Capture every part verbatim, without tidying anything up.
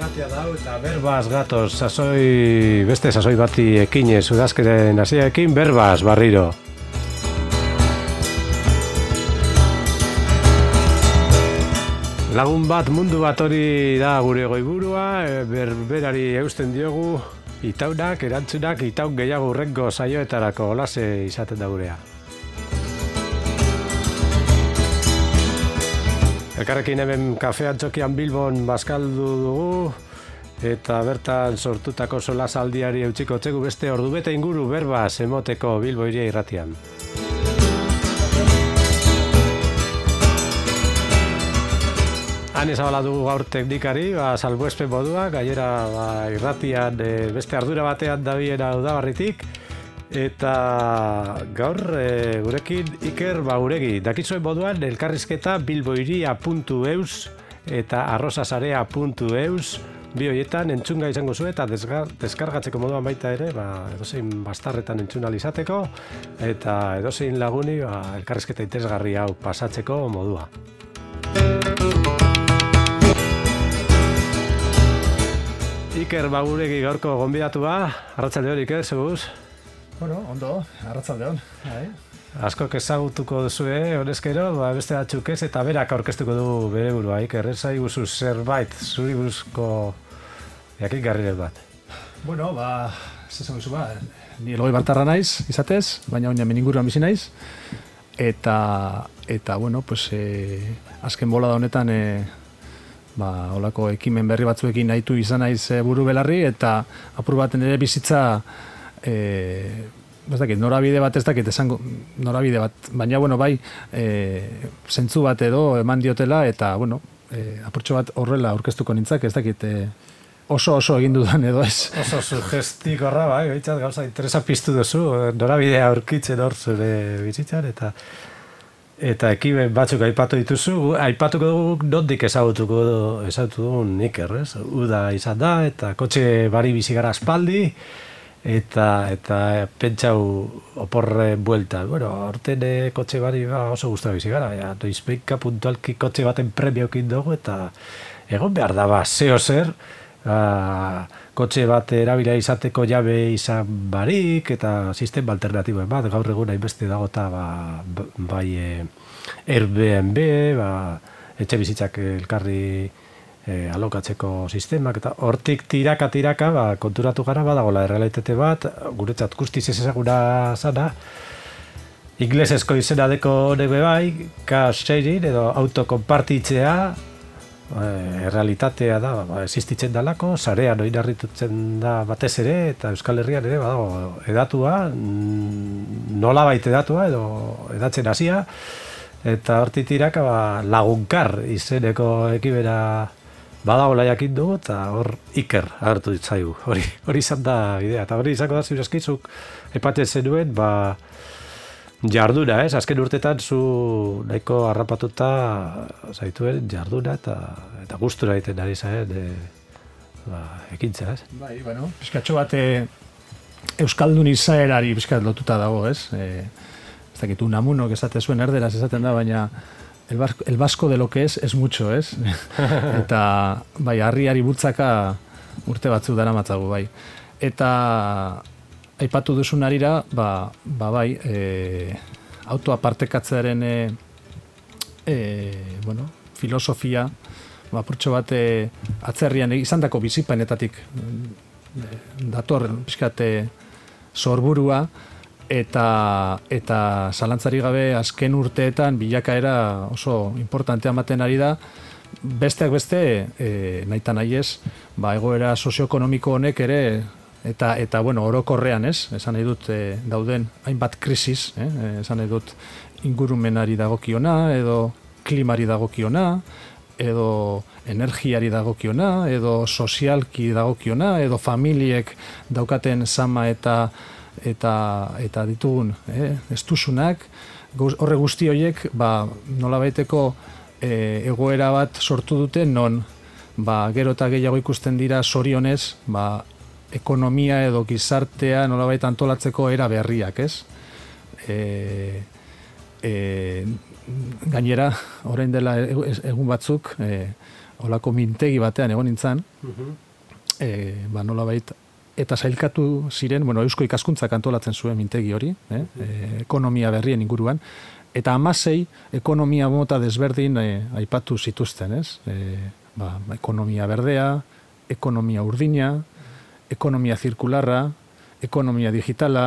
irratia dau eta berbaz gatoz, sasoi, beste sasoi bati ekinez, udazkeren hasiarekin berbaz barriro. Lagun bat, mundu bat hori da gure goiburua, berberari eusten diogu, itaunak, erantzunak, itaun gehiago urrengo saioetarako olase izaten da gurea. Elkarrekin hemen kafe antzokian Bilbon bazkaldu dugu eta bertan sortutako solasaldiari eutsiko txegu beste ordubete inguru berbaz emoteko Bilbo hiria irratian. Han ezabala dugu gaur teknikari, ba, salbuespen modua, gainera ba, irratian e, beste ardura batean dabiena udabarritik. Eta gaur e, gurekin Iker Bauregi. Dakizuen moduan elkarrizketa bilboiria puntu eus eta arrozasarea puntu eus bi horietan entzunga izango zu eta deskargatzeko moduan baita ere, ba, edozein bastarretan entzun izateko eta edozein laguni ba, elkarrizketa interesgarri hau pasatzeko modua. Iker Bauregi gaurko gonbidatua. Arratsalde hori, Iker, seguz? Bueno, ondo, arratsaldeon. Askok ezagutuko duzue, honezkero, ba, beste batzuk ez, eta berak aurkeztuko du bere burua, Iker, ez zaiguzu zerbait, zuri buruzko jakingarriren bat. Bueno, ba, zesan guzu ba, ni elgoi bartarra naiz, izatez, baina oina meninguruan bizi naiz, eta, eta bueno, pues, e, azken bola da honetan, e, ba, olako ekimen berri batzuekin nahitu izan naiz e, buru belarri, eta apur baten ere bizitza, E, ez dakit, norabide bat ez dakit esango, norabide bat, baina bueno, bai e, zentzu bat edo eman diotela eta bueno, e, apurtxo bat horrela aurkeztuko nintzak, ez dakit e, oso oso egin dudan edo ez. Oso sugestikorra, bai, behitzat gauza interesa piztu duzu, norabidea aurkitzen hor zure bizitzan eta eta ekimen batzuk aipatu dituzu, aipatuko dugu nondik ezagutuko ezagutu dugun Iker, ez? Uda izan da eta kotxe bari bizi gara aspaldi. Eta, eta pentsau oporre buelta. Bueno, orten kotxe bari ba, oso guztua bizi gara. Ja, noizbeika puntualki kotxe baten premiokin dugu eta egon behar da, ba, zeo zer, ba, kotxe bat erabila izateko jabe izan barik eta sistema alternatiboen bat. Gaur egun hainbeste dago eta ba, bai e, Airbnb, ba, etxe bizitzak elkarri E, alokatzeko sistemak eta hortik tiraka-tiraka ba, konturatu gara badagoela errealitate bat, guretzat guztiz ez ezaguna zana, inglesezko izena deko honek bai, car sharing edo autokonpartitzea, e, errealitatea da, ba, existitzen dalako, sarean oinarritutzen da batez ere, eta Euskal Herrian ere badago edatua, nolabait edatua edo edatzen hasia, eta hortik tiraka ba, lagunkar izeneko ekimena badagoela jakin dugu, eta hor Iker agertu ditzaigu. Hori, hori izan da idea. Eta hori izango da ziurezkizuk aipatzen zenuen, ba, jarduna, ez? Azken urtetan zu nahiko harrapatuta zaituen jarduna eta eta gustura egiten ari zaren e, ba, ekintza, ez? Bai, bueno, pizkatxo bat e, Euskaldun izaerari pizkat lotuta dago, ez? E, ez dakit, unamunok esate zuen erderaz esaten da, baina El vasco, el vasco de lo que es, es mucho, ez? Eta, bai, harriari bultzaka urte batzuk dara matzagu, bai. Eta, aipatu duzun arira, ba, ba bai, e, autoapartekatzearen, e, e, bueno, filosofia, ba, purtxo bat, e, atzerrian izan dako bizipainetatik e, dator, pixkate, sorburua, eta eta zalantzari gabe azken urteetan bilakaera oso importantea ematen ari da, besteak beste e, nahita nahiez, ba, egoera sozioekonomiko honek ere eta eta bueno, orokorrean, ez? Esan nahi dut e, dauden hainbat krisis, eh? Esan nahi dut ingurumenari dagokiona edo klimari dagokiona edo energiari dagokiona edo sozialki dagokiona edo familiek daukaten zama eta eta eta ditugun eh, estusunak, horre guzti horiek ba, nolabaiteko e, egoera bat sortu dute non ba, gero eta gehiago ikusten dira zorionez ba, ekonomia edo gizartea nolabait antolatzeko era berriak, ez? E, e, gainera, orain dela egun batzuk e, olako mintegi batean egon nintzen, e, ba, nola bait, eta sailkatu ziren, bueno, Eusko Ikaskuntzak antolatzen zuen mintegi hori, eh? e, ekonomia berrien inguruan, eta hamasei ekonomia mota desberdin e, aipatu zituzten, ez? E, ba, ekonomia berdea, ekonomia urdina, ekonomia zirkularra, ekonomia digitala,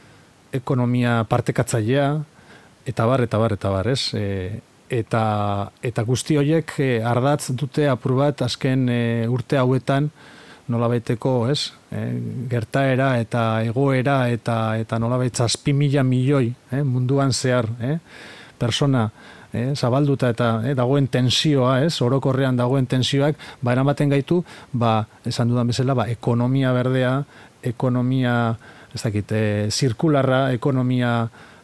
ekonomia partekatzailea, eta bar, eta bar, eta bar, ez? E, eta, eta guzti horiek e, ardatz dute apur bat azken e, urte hauetan nolabaiteko, ez? E, gertaera eta egoera eta eta nolabait zazpi mila milioi eh? munduan zehar, eh? persona eh? zabalduta eta eh? dagoen tensioa, ez? Orokorrean dagoen tensioak, ba, eramaten gaitu, ba, esan dudan bezala, ba, ekonomia berdea, ekonomia, ez dakit, eh, zirkularra, ekonomia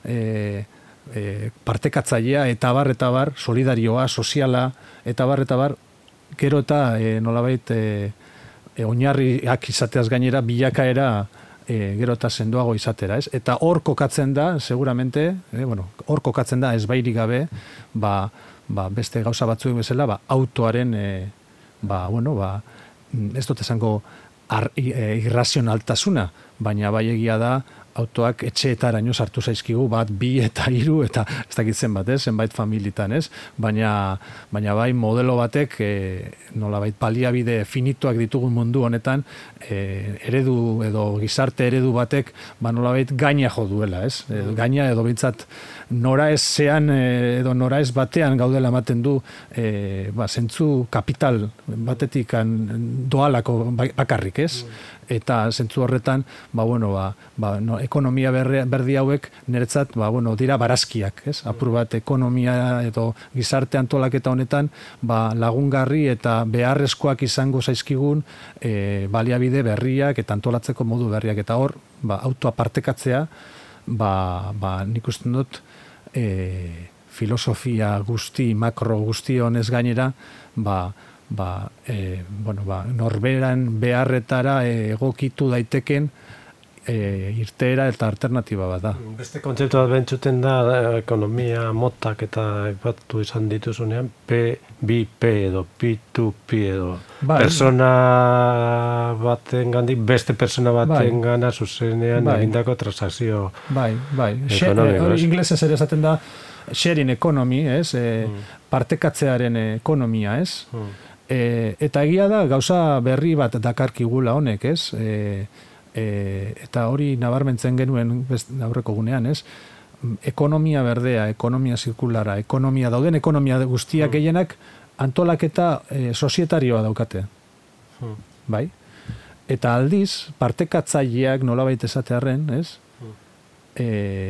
eh, E, partekatzailea, eta bar, eta bar, solidarioa, soziala, eta bar, eta bar, gero eta e, nolabait e, e, oinarriak izateaz gainera bilakaera e, gero eta sendoago izatera, ez? Eta hor kokatzen da, seguramente, e, bueno, hor kokatzen da ez bairik gabe, ba, ba, beste gauza batzuk bezala, ba, autoaren, e, ba, bueno, ba, ez dut esango ar, e, irrazionaltasuna, baina bai egia da, autoak etxeetaraino sartu zaizkigu bat, bi eta hiru eta ez dakit zenbat, ez, zenbait familitan, ez, baina, baina bai modelo batek e, nolabait baliabide finituak ditugun mundu honetan e, eredu edo gizarte eredu batek ba nolabait gaina jo duela, ez, e, gaina edo bintzat nora ez zean e, edo nora ez batean gaudela ematen du e, ba, zentzu kapital batetik doalako bakarrik, ez, eta zentzu horretan, ba, bueno, ba, ba, no, ekonomia berri, berdi hauek niretzat, ba, bueno, dira barazkiak, ez? Apur bat ekonomia edo gizarte antolaketa honetan, ba, lagungarri eta beharrezkoak izango zaizkigun e, baliabide berriak eta antolatzeko modu berriak. Eta hor, ba, autoa partekatzea, ba, ba, nik uste dut, e, filosofia guzti, makro guzti honez gainera, ba, ba, e, bueno, ba, norberan beharretara egokitu daiteken e, irteera eta alternatiba bat da. Beste kontzeptu bat bentsuten da, ekonomia motak eta aipatu izan dituzunean, P bi P edo P to P edo bai. Persona baten gandik, beste persona baten bai. Gana zuzenean bai. Egindako transakzio bai, bai. Ekonomiko. Inglesez ere esaten da sharing economy, ez? E, mm. Partekatzearen ekonomia, ez? Mm. E, eta egia da, gauza berri bat dakarkigula honek, ez? E, e, eta hori nabarmentzen genuen aurreko gunean, ez? Ekonomia berdea, ekonomia zirkulara, ekonomia, dauden ekonomia guztiak gehienak antolaketa e, sozietarioa daukate. Hmm. Bai? Eta aldiz, partekatzaileak nolabait esatearren, ez? Hmm. E,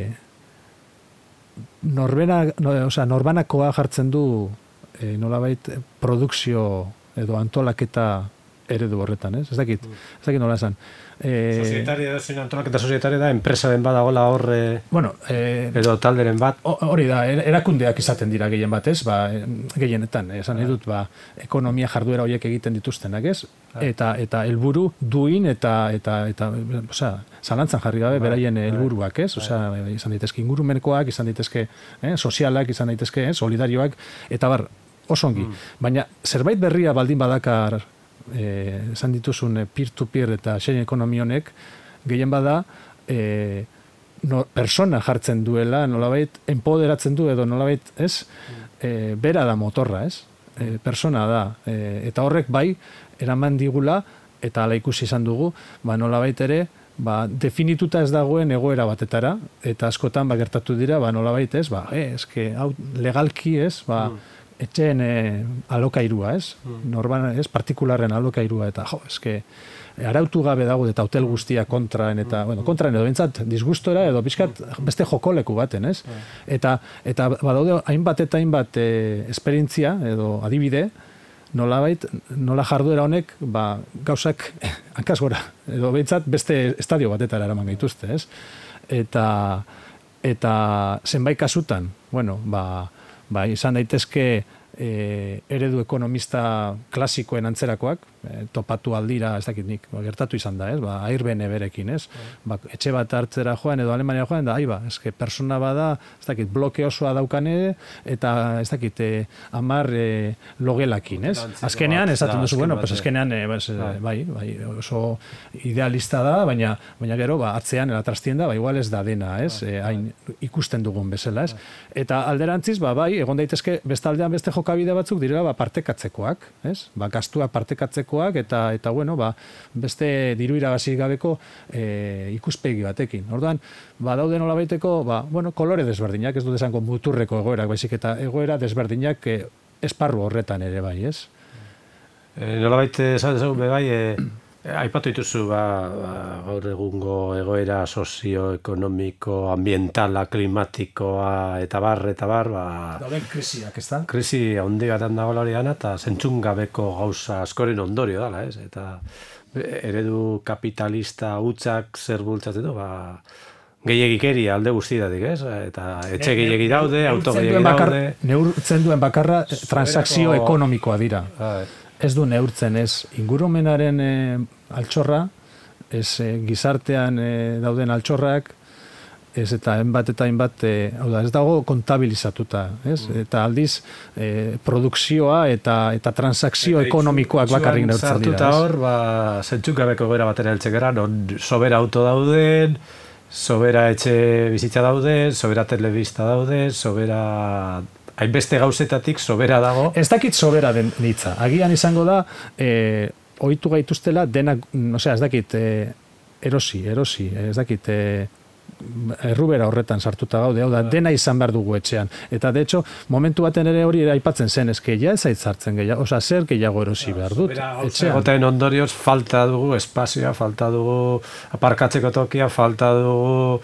norbena, no, osea, norbanakoa jartzen du e, nolabait produkzio edo antolaketa eredu horretan, ez? Ez dakit, ez dakit nola esan. E, Sozietaria da, zein antolaketa sozietaria da, enpresaren badagola horre, bueno, e, edo talderen bat. Hori da, erakundeak izaten dira gehien bat, ez? Ba, gehienetan, esan nahi dut, ba, ekonomia jarduera horiek egiten dituztenak, ez? Eta eta helburu duin eta eta eta, osea, zalantzan jarri gabe beraien helburuak, ez? Osea, izan daitezke ingurumenekoak, izan daitezke, eh, sozialak, izan daitezke, eh, solidarioak eta bar, osongi. Mm. Baina zerbait berria baldin badakar, eh, esan dituzun peer-to-peer eta sharing economy honek, gehien bada, eh, no, persona jartzen duela, nolabait empoderatzen du edo nolabait, ez? Eh, bera da motorra, ez? Eh, persona da. Eh, eta horrek bai, eraman digula, eta ala ikusi izan dugu, ba nolabait ere, ba, definituta ez dagoen egoera batetara, eta askotan ba, gertatu dira, ba, nolabait ez, ba, eh, eske, hau, legalki ez, ba, mm. etxeen eh, alokairua ez, mm. norban ez, partikularren alokairua, eta jo, eske, arautu gabe dago eta hotel guztia kontraen, eta, bueno, kontraen edo bintzat, disgustora edo bizkat beste jokoleku baten, ez? Eta, eta badaude, hainbat eta hainbat eh, esperientzia edo adibide, nolabait, nola jarduera honek, ba, gauzak hankaz gora, edo behintzat beste estadio batetara eraman gaituzte, ez? Eta, eta zenbait kasutan, bueno, ba, ba izan daitezke e, eredu ekonomista klasikoen antzerakoak, topatu aldira, ez dakit nik, ba, gertatu izan da, ez, ba, airbene berekin, ez, ba, etxe bat hartzera joan edo Alemania joan, da, aiba, eske persona bada, ez dakit, bloke osoa daukane, eta ez dakit, eh, amar eh, logelakin, ez, azkenean, esaten duzu, bueno, pues azkenean, eh, pues, eh, bai, bai, oso idealista da, baina, baina gero, ba, atzean, la trastienda, ba, igual ez da dena, ez, eh, hain ikusten dugun bezala, ez, eta alderantziz, ba, bai, egon daitezke, bestaldean beste jokabide batzuk direla, ba, partekatzekoak, ez, ba, gastua partekatzeko eta eta bueno, ba, beste diru irabazi gabeko e, ikuspegi batekin. Orduan, ba, daude nolabaiteko, ba, bueno, kolore desberdinak, ez dut esango muturreko egoerak, baizik eta egoera desberdinak e, esparru horretan ere bai, ez? E, nolabait, esan dezagun, bai, e, aipatu dituzu, ba, ba, gaur egungo egoera sozioekonomiko, ambientala, klimatikoa, eta bar, eta bar, ba... Dauden krisiak, ez da? Krisi handi gatan dago horiana, eta zentzun gabeko gauza askoren ondorio dala, ez? Eta eredu kapitalista hutzak zer bultzatzen du, ba... gehiagikeri alde guztidatik, ez? Eta etxe gehiagi daude, auto gehiagi daude... Neurtzen duen bakarra transakzio ekonomikoa dira. Ez du neurtzen, ez ingurumenaren e, altxorra, ez e, gizartean e, dauden altxorrak, ez eta hainbat eta hainbat, e, hau da, ez dago kontabilizatuta, ez? Eta aldiz, e, produkzioa eta eta transakzio ekonomikoak bakarrik neurtzen dira. Zartuta hor, ba, zentzukabeko goera batera heltzekera, non sobera auto dauden, sobera etxe bizitza dauden, sobera telebista dauden, sobera... hainbeste gauzetatik sobera dago. Ez dakit sobera den ditza. Agian izango da, e, ohitu gaituztela denak, osea, ez dakit, e, erosi, erosi, ez dakit, e, errubera horretan sartuta gaude, hau da, dena izan behar dugu etxean. Eta, de hecho, momentu baten ere hori aipatzen zen, eske ja ez aitzartzen gehiago, osea, zer gehiago erosi behar dut, etxean. Goten ondorioz, falta dugu espazioa, falta dugu aparkatzeko tokia, falta dugu...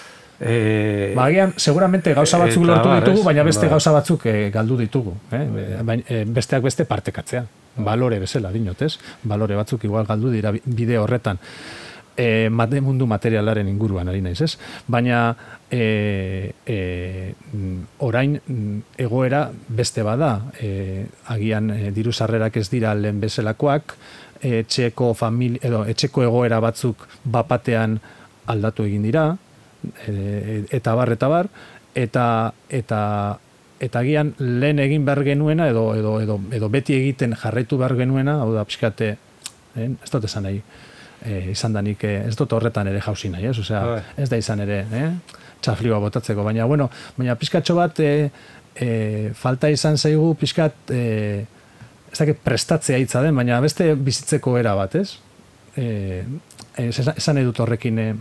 Eh, ba, agian, seguramente gauza batzuk lortu ditugu, baina beste gauza batzuk eh, galdu ditugu. Eh? Eh, besteak beste partekatzea. Balore bezala, dinotez. Balore batzuk igual galdu dira bide horretan. Eh, mundu materialaren inguruan ari naiz, ez? Baina eh, eh, orain egoera beste bada. Eh, agian eh, diru sarrerak ez dira lehen bezalakoak, etxeko famili, edo, etxeko egoera batzuk bapatean aldatu egin dira, eta bar, eta bar, eta eta eta agian lehen egin behar genuena edo, edo, edo, edo beti egiten jarraitu behar genuena, hau da, pixkate, eh, ez dut esan nahi, eh, izan da nik, eh, ez dut horretan ere jauzi nahi, ez, osea, ez da izan ere, eh, txaflioa botatzeko, baina, bueno, baina pixkatxo bat eh, eh, falta izan zaigu pixkat, eh, ez dakit prestatzea hitza den, baina beste bizitzeko era bat, ez? Eh, esan edut horrekin, eh,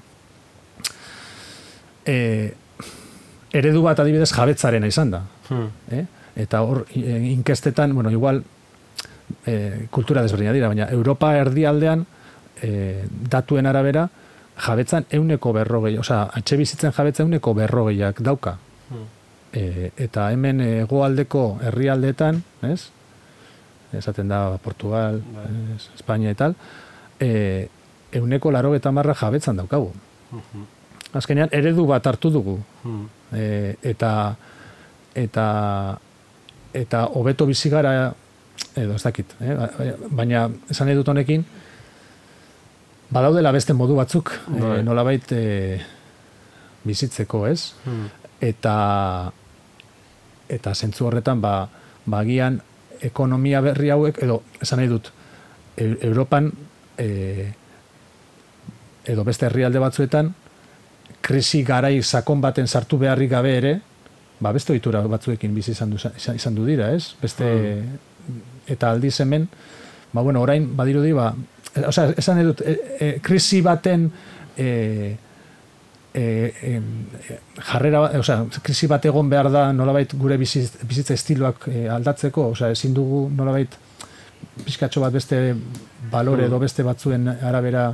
E, eredu bat adibidez jabetzarena izan da. Hmm. Eh? Eta hor, inkestetan, bueno, igual e, kultura desberdina dira, baina Europa erdialdean e, datuen arabera jabetzan euneko berrogei, osea, atxe bizitzen jabetzan euneko berrogeiak dauka. Hmm. E, eta hemen hegoaldeko herrialdeetan, ez? Esaten da Portugal, es, Espainia eta tal, e, euneko larogeta marra jabetzan daukagu. Hmm. Azkenean, eredu bat hartu dugu. Hmm. E, eta eta eta hobeto bizi gara edo ez dakit, eh? Baina esan edut honekin badaudela beste modu batzuk right. e, nolabait e, bizitzeko, ez? Hmm. Eta eta zentzu horretan ba, bagian ekonomia berri hauek edo esan edut e, Europan e, edo beste herrialde batzuetan krisi garai sakon baten sartu beharrik gabe ere, ba beste ohitura batzuekin bizi izan du, izan du dira, ez? Beste mm. eta aldiz hemen, ba bueno, orain badirudi ba, osea, esan edut, e, e, krisi baten e, e, e, jarrera, osea, krisi bat egon behar da nolabait gure bizitza, bizitza estiloak e, aldatzeko, osea, ezin dugu nolabait pizkatxo bat beste balore edo beste batzuen arabera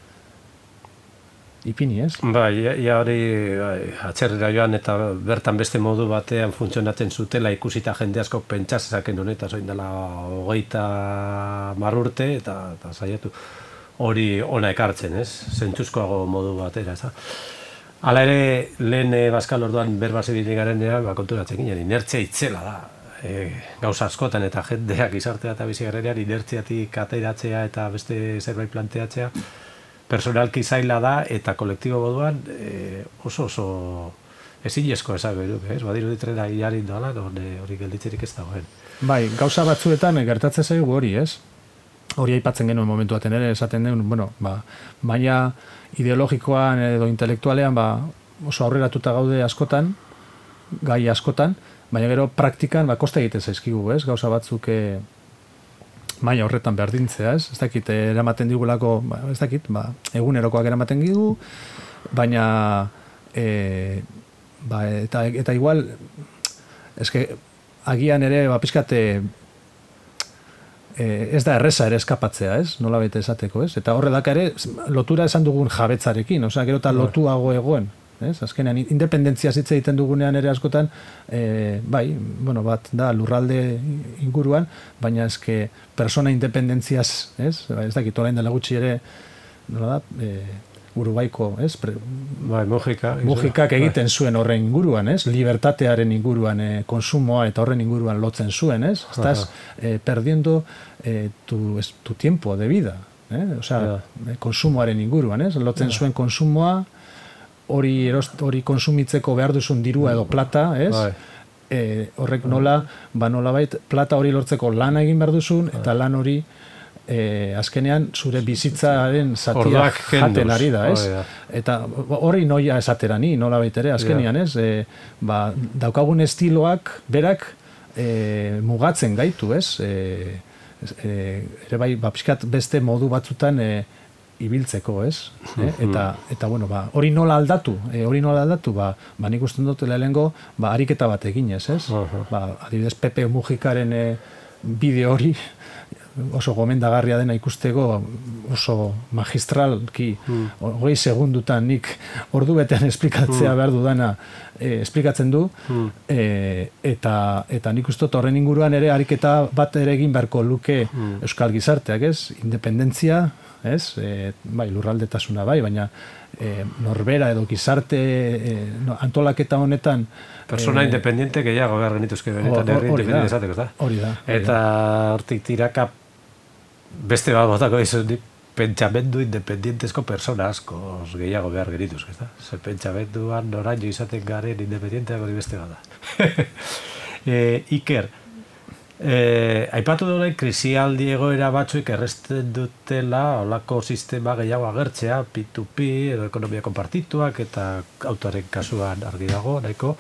ipini, ez? Bai, ja hori bai, atzerrera joan eta bertan beste modu batean funtzionatzen zutela ikusita jende asko pentsazezaken honetaz oin dela hogeita marurte eta, eta saiatu hori ona ekartzen, ez? Zentzuzkoago modu batera, ez? Hala ere, lehen Baskal orduan berbaz egiten garenean, ba, konturatzen ginen, inertzia itzela da. e, gauza askotan eta jendeak izartea eta bizi garrenean inertziatik ateratzea eta beste zerbait planteatzea personalki zaila da eta kolektibo moduan e, oso oso ezinezko esango duk, ez? Badiru ditrena hilarin doala, hori gelditzerik ez dagoen. Bai, gauza batzuetan gertatzen zaigu hori, ez? Hori aipatzen genuen momentu baten ere, esaten den, bueno, ba, baina ideologikoan edo intelektualean ba, oso aurreratuta gaude askotan, gai askotan, baina gero praktikan ba, kosta egiten zaizkigu, ez? Gauza batzuk e, maila horretan berdintzea, ez? Ez dakit, eramaten digulako, ba, ez dakit, ba, egunerokoak eramaten digu, baina e, ba, eta, eta igual, eske, agian ere, ba, pizkate, e, ez da erreza ere eskapatzea, ez? Nola bete esateko, ez? Eta horre daka ere, lotura esan dugun jabetzarekin, osea, gero eta lotuago egoen, ez? Azkenean, independentzia zitze egiten dugunean ere askotan, e, bai, bueno, bat da lurralde inguruan, baina eske persona independentziaz, ez? Ba, ez dakit, orain dela gutxi ere, nola da, e, Urubaiko, ez? Pre, bai, Mujika. Mujikak egiten zuen horren inguruan, ez? Libertatearen inguruan, e, konsumoa eta horren inguruan lotzen zuen, ez? Estás eh, perdiendo eh, tu, es, tu tiempo de vida, eh? O sea, yeah. konsumoaren inguruan, ez? Lotzen yeah. zuen konsumoa, hori erost, hori konsumitzeko behar duzun dirua edo plata, ez? Bai. E, horrek nola, ba nolabait, plata hori lortzeko lana egin behar duzun, eta lan hori E, azkenean zure bizitzaren zatia jaten ari da, ez? Oh, eta hori noia esatera ni, nola baitere, azkenean, ez? E, ba, daukagun estiloak berak e, mugatzen gaitu, ez? E, e, ere bai, ba, pixkat beste modu batzutan e, ibiltzeko, ez? E, eta, eta, bueno, ba, hori nola aldatu, e, hori nola aldatu, ba, ba nik usten dut lehenengo, ba, ariketa bat eginez, ez? Uh-huh. Ba, adibidez, Pepe Mujikaren e, bideo hori, oso gomendagarria dena ikusteko, oso magistralki mm. hogei segundutan nik ordu betean esplikatzea mm. behar dudana e, esplikatzen du mm. e, eta, eta nik uste horren inguruan ere ariketa bat ere egin beharko luke mm. euskal gizarteak, ez? Independentzia, ez? E, bai, lurraldetasuna bai, baina e, norbera edo gizarte e, no, antolaketa honetan persona e, independiente gehiago behar genituzke benetan herri independiente esateko, da? Hori da. Eta hortik tiraka beste bat botako izan pentsamendu independientezko persona asko gehiago behar genituzke, ez da? Zer pentsamenduan noraino izaten garen independienteak hori beste bat da. e, Iker, e, aipatu duen krisialdi egoera batzuek erresten dutela olako sistema gehiago agertzea, P to P, edo ekonomia konpartituak, eta autoaren kasuan argi dago, nahiko.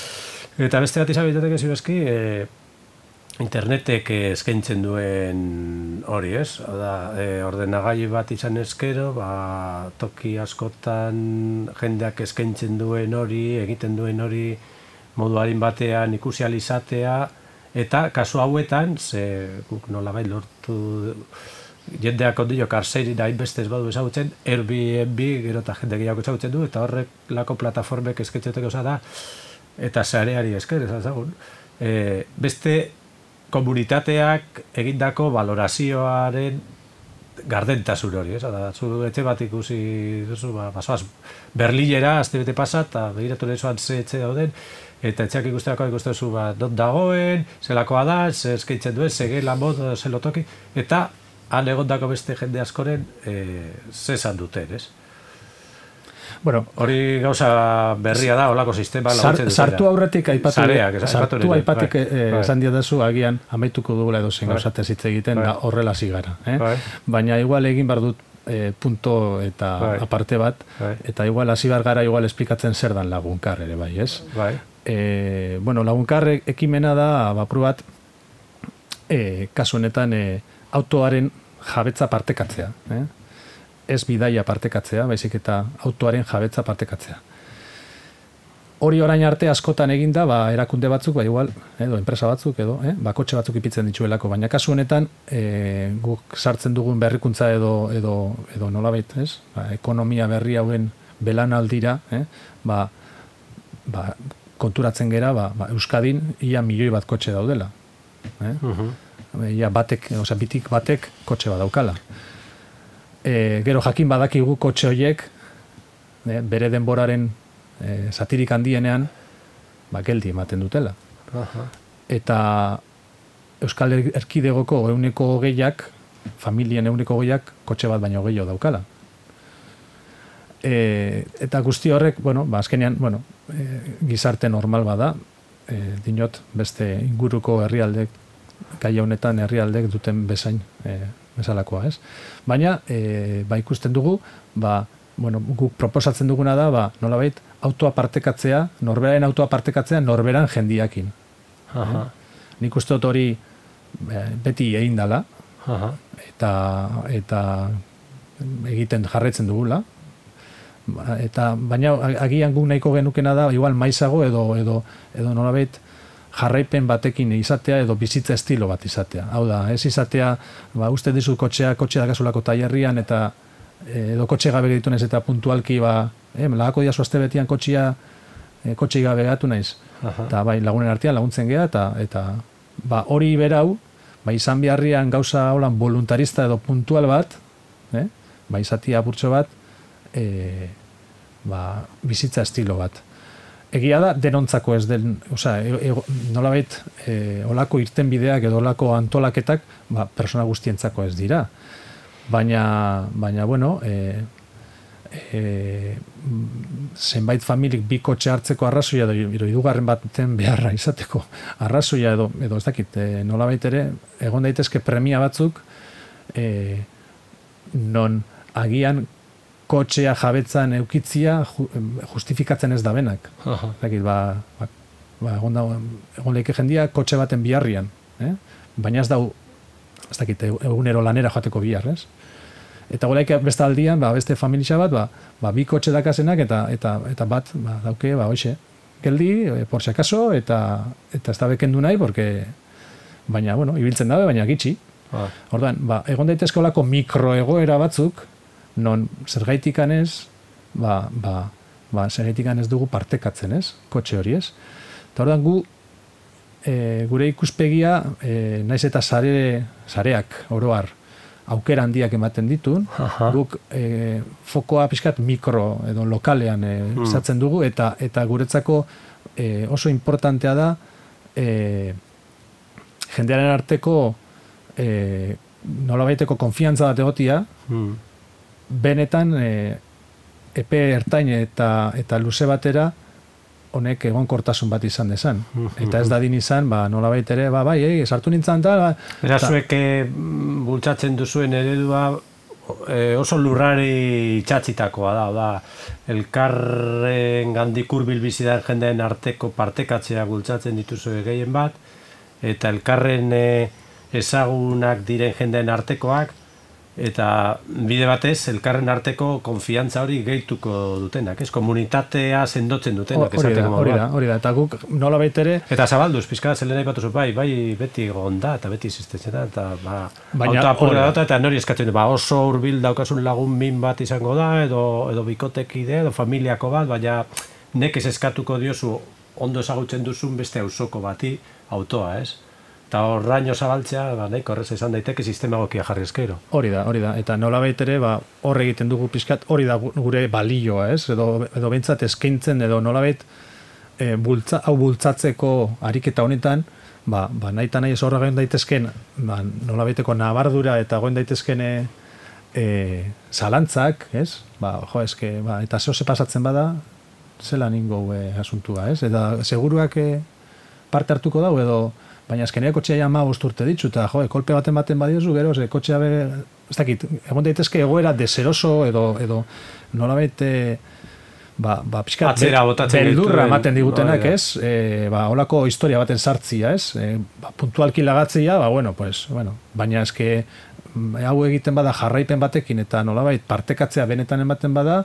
Eta beste bat izan bitatek ezin eski, e, internetek eskaintzen duen hori, ez? Oda, e, ordenagailu bat izan eskero, ba, toki askotan jendeak eskaintzen duen hori, egiten duen hori moduarin batean ikusi ahal izatea, eta kasu hauetan, ze guk nolabait lortu jendeak ondio karseiri da hainbeste ez badu ezagutzen, Airbnb gero eta jende gehiago ezagutzen du, eta horrek lako plataformek eskaintzeko gauza da, eta sareari esker, ezagun. E, beste komunitateak egindako valorazioaren gardentasun hori, ez? Oda, zu etxe bat ikusi duzu, ba, basoaz Berlinera, azte bete pasa, eta begiratu lehezoan ze etxe dauden, eta etxeak ikusterako ikustezu, ba, not dagoen, zelakoa da, ze eskaintzen duen, ze gela mod, ze lotoki, eta han egondako beste jende askoren e, ze esan duten, ez? Bueno, hori gauza berria da, holako sistema laguntzen dutela. Sartu aurretik aipatu, Zareak, sartu aipatik esan diadazu, agian amaituko dugula edo zen gauzatez hitz egiten, da horrela zigara. Eh? Baina igual egin behar dut e, punto eta bai. aparte bat, bai. eta igual hasi behar gara igual esplikatzen zer dan lagunkar ere, bai, ez? Bai. E, bueno, lagunkar ekimena da, bapru bat, e, kasu honetan e, autoaren jabetza partekatzea, eh? Ez bidaia partekatzea, baizik eta autoaren jabetza partekatzea. Hori orain arte askotan eginda, ba, erakunde batzuk, ba, igual, edo enpresa batzuk, edo, eh, bakotxe batzuk ipitzen dituelako, baina kasu honetan, e, guk sartzen dugun berrikuntza edo, edo, edo nolabait, ez? Ba, ekonomia berri hauen belanaldira, eh? ba, ba, konturatzen gera, ba, ba, Euskadin ia milioi bat kotxe daudela. Eh? Uh-huh. Ia batek, osea, bitik batek kotxe bat daukala. E, gero jakin badakigu kotxe horiek e, bere denboraren e, satirik handienean ba, geldi ematen dutela. Uh-huh. eta Euskal Erkidegoko euneko hogeiak, familien euneko hogeiak, kotxe bat baino gehiago daukala. E, eta guzti horrek, bueno, ba, azkenean, bueno, e, gizarte normal bada, e, dinot, beste inguruko herrialdek, gai honetan herrialdek duten bezain, e, bezalakoa, ez? Baina, e, ba, ikusten dugu, ba, bueno, guk proposatzen duguna da, ba, nolabait, autoa partekatzea, norberaren autoa partekatzea norberan jendiakin. Aha. Nik uste dut hori beti egin dala, Aha. eta, eta egiten jarraitzen dugula. Eta, baina agian guk nahiko genukena da, igual maizago edo, edo, edo nolabait jarraipen batekin izatea edo bizitza estilo bat izatea. Hau da, ez izatea, ba, uste dizu kotxea, kotxea dakasulako tailerrian eta edo kotxe gabe gaitu naiz eta puntualki, ba, eh, lagako diazu azte betian kotxea, e, kotxe gabe gaitu naiz. Eta bai, lagunen artean laguntzen geha, eta, eta ba, hori berau, ba, izan beharrian gauza holan voluntarista edo puntual bat, eh? Ba, izatia apurtxo bat, e, ba, bizitza estilo bat. Egia da, denontzako ez den, osea, e, e, nolabait, e, olako irtenbideak edo olako antolaketak, ba, persona guztientzako ez dira. Baina, baina bueno, e, e, zenbait familik bi kotxe hartzeko arrazoia edo hirugarren baten beharra izateko arrazoia edo, edo ez dakit, e, nolabait ere, egon daitezke premia batzuk, e, non agian kotxea jabetzan eukitzia justifikatzen ez da benak. Dakit, ba, ba, ba, egon, da, egon leike jendia kotxe baten biharrian, eh? Baina ez dau, ez dakit, egunero lanera joateko bihar, ez? Eta golaik beste aldian, ba, beste familia bat, ba, ba, bi kotxe dakasenak eta, eta, eta bat, ba, dauke, ba, hoxe, geldi, e, por si acaso, eta, eta ez da bekendu nahi, porque, baina, bueno, ibiltzen dabe, baina gitxi. Ah. Orduan, ba, egon daitezke olako mikroegoera batzuk, non zergaitikan ez, ba, ba, ba, zergaitikan ez dugu partekatzen, ez? Kotxe hori, ez? Eta orduan gu, e, gure ikuspegia, e, naiz eta sare, sareak, oroar, aukera handiak ematen ditun, Aha. guk e, fokoa pixkat mikro edo lokalean e, mm. izatzen dugu, eta, eta guretzako e, oso importantea da e, jendearen arteko e, nolabaiteko konfiantza bat egotia, mm. benetan e, epe ertain eta, eta luze batera honek egonkortasun bat izan dezan. Eta ez dadin izan, ba, nolabait ere, ba, bai, eh, sartu nintzen tal, ba, Era zuek bultzatzen duzuen eredua e, oso lurrari itxatzitakoa da, da, elkarren gandik hurbil bizi den jendeen arteko partekatzea bultzatzen dituzue gehien bat, eta elkarren e, ezagunak diren jendeen artekoak, eta bide batez, elkarren arteko konfiantza hori gehituko dutenak, ez? Komunitatea sendotzen dutenak, esateko moduan. Hori da, hori da, eta guk nola baitere... Eta zabalduz, pizka, zelen aipatu zu, bai, bai, beti egon da, eta beti existitzen da, eta ba, auto apurra da, eta nori eskatzen du, ba, oso hurbil daukasun lagun min bat izango da, edo, edo bikotekide, edo familiako bat, baina nekez eskatuko diozu ondo ezagutzen duzun beste auzoko bati autoa, ez? Eta horraino zabaltzea, ba, nahiko horrez izan daiteke sistema egokia jarri eskero. Hori da, hori da. Eta nolabait ere, ba, hor egiten dugu pixkat, hori da gure balioa, ez? Edo, edo behintzat eskaintzen, edo nolabait e, bultza, hau bultzatzeko ariketa honetan, ba, ba nahi eta nahi ez horra goen daitezken, ba, nolabaiteko nabardura eta goen daitezken e, e, zalantzak, ez? Ba, jo, eske, ba, eta zeo ze pasatzen bada, zela ningo e, asuntua, ez? Eta seguruak e, parte hartuko dau, edo baina azkenean kotxea ja ma urte ditzu, eta jo, kolpe baten baten badiozu, gero, ze kotxea be, ez dakit, egon daitezke egoera deseroso edo, edo nolabait, e, ba, ba, pixkat, atzera botatzen beldurra ematen digutenak, ez? E, ba, holako historia baten sartzia, ez? E, ba, puntualki lagatzia, ba, bueno, pues, bueno, baina eske hau egiten bada jarraipen batekin, eta nolabait, partekatzea benetan ematen bada,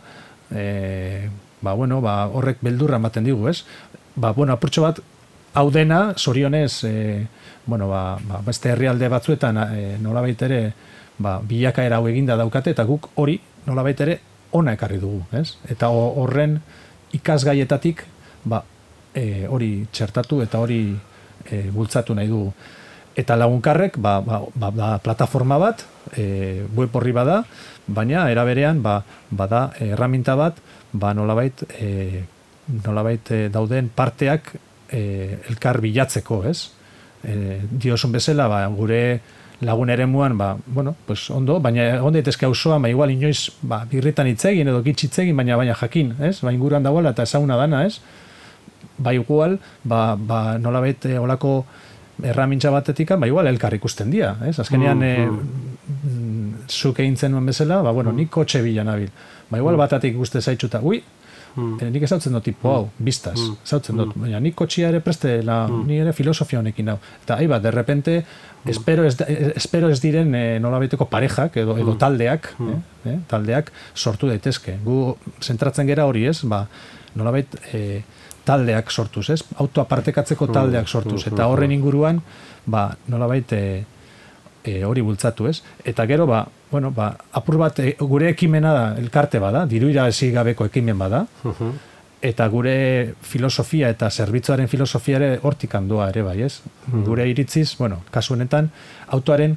e, ba, bueno, ba, horrek beldurra ematen digu, ez? Ba, bueno, apurtxo bat, hau dena, zorionez, e, bueno, ba, ba, beste herrialde batzuetan e, nolabait ere ba, bilakaera hau eginda daukate, eta guk hori nolabait ere ona ekarri dugu, ez? Eta horren ikasgaietatik ba, e, hori txertatu eta hori e, bultzatu nahi dugu. Eta lagunkarrek, ba, ba, ba, ba, plataforma bat, e, web horri bada, baina eraberean ba, bada erraminta bat, ba, nolabait, e, nolabait e, dauden parteak E, elkar bilatzeko, ez? e, diosun bezala, ba, gure lagun eremuan, ba, bueno, pues ondo, baina egon daitezke auzoan, ba, igual inoiz, ba, birritan hitzegin edo gitz hitzegin, baina baina jakin, ez? Ba, inguruan dagoela eta ezaguna dana, ez? Ba, igual, ba, ba nolabait e, olako erramintza batetik, ba, igual elkar ikusten dira, ez? Azkenean, mm, e, zuk egin zenuen bezala, ba, bueno, nik kotxe bila nabil. Ba, igual batatik ikuste zaitxuta, ui, mm. e, nik ezautzen dut tipo hau, biztaz, mm. ezautzen dut, baina nik kotxia ere preste, la, mm. ni ere filosofia honekin hau. Eta, ahi bat, de repente, mm. espero, ez, espero ez diren e, nolabaiteko parejak edo, edo taldeak, mm. eh, eh, taldeak sortu daitezke. Gu zentratzen gera hori, ez? Ba, nolabait, e, taldeak sortuz, ez? Autoa partekatzeko taldeak sortuz, eta horren inguruan, ba, nolabait, e, e, hori bultzatu, ez? Eta gero, ba, bueno, ba, apur bat, e, gure ekimena da, elkarte bada, diru irabazi gabeko ekimen bada, eta gure filosofia eta zerbitzuaren filosofia ere hortik handoa ere bai, ez? Gure iritziz, bueno, kasu honetan, autoaren,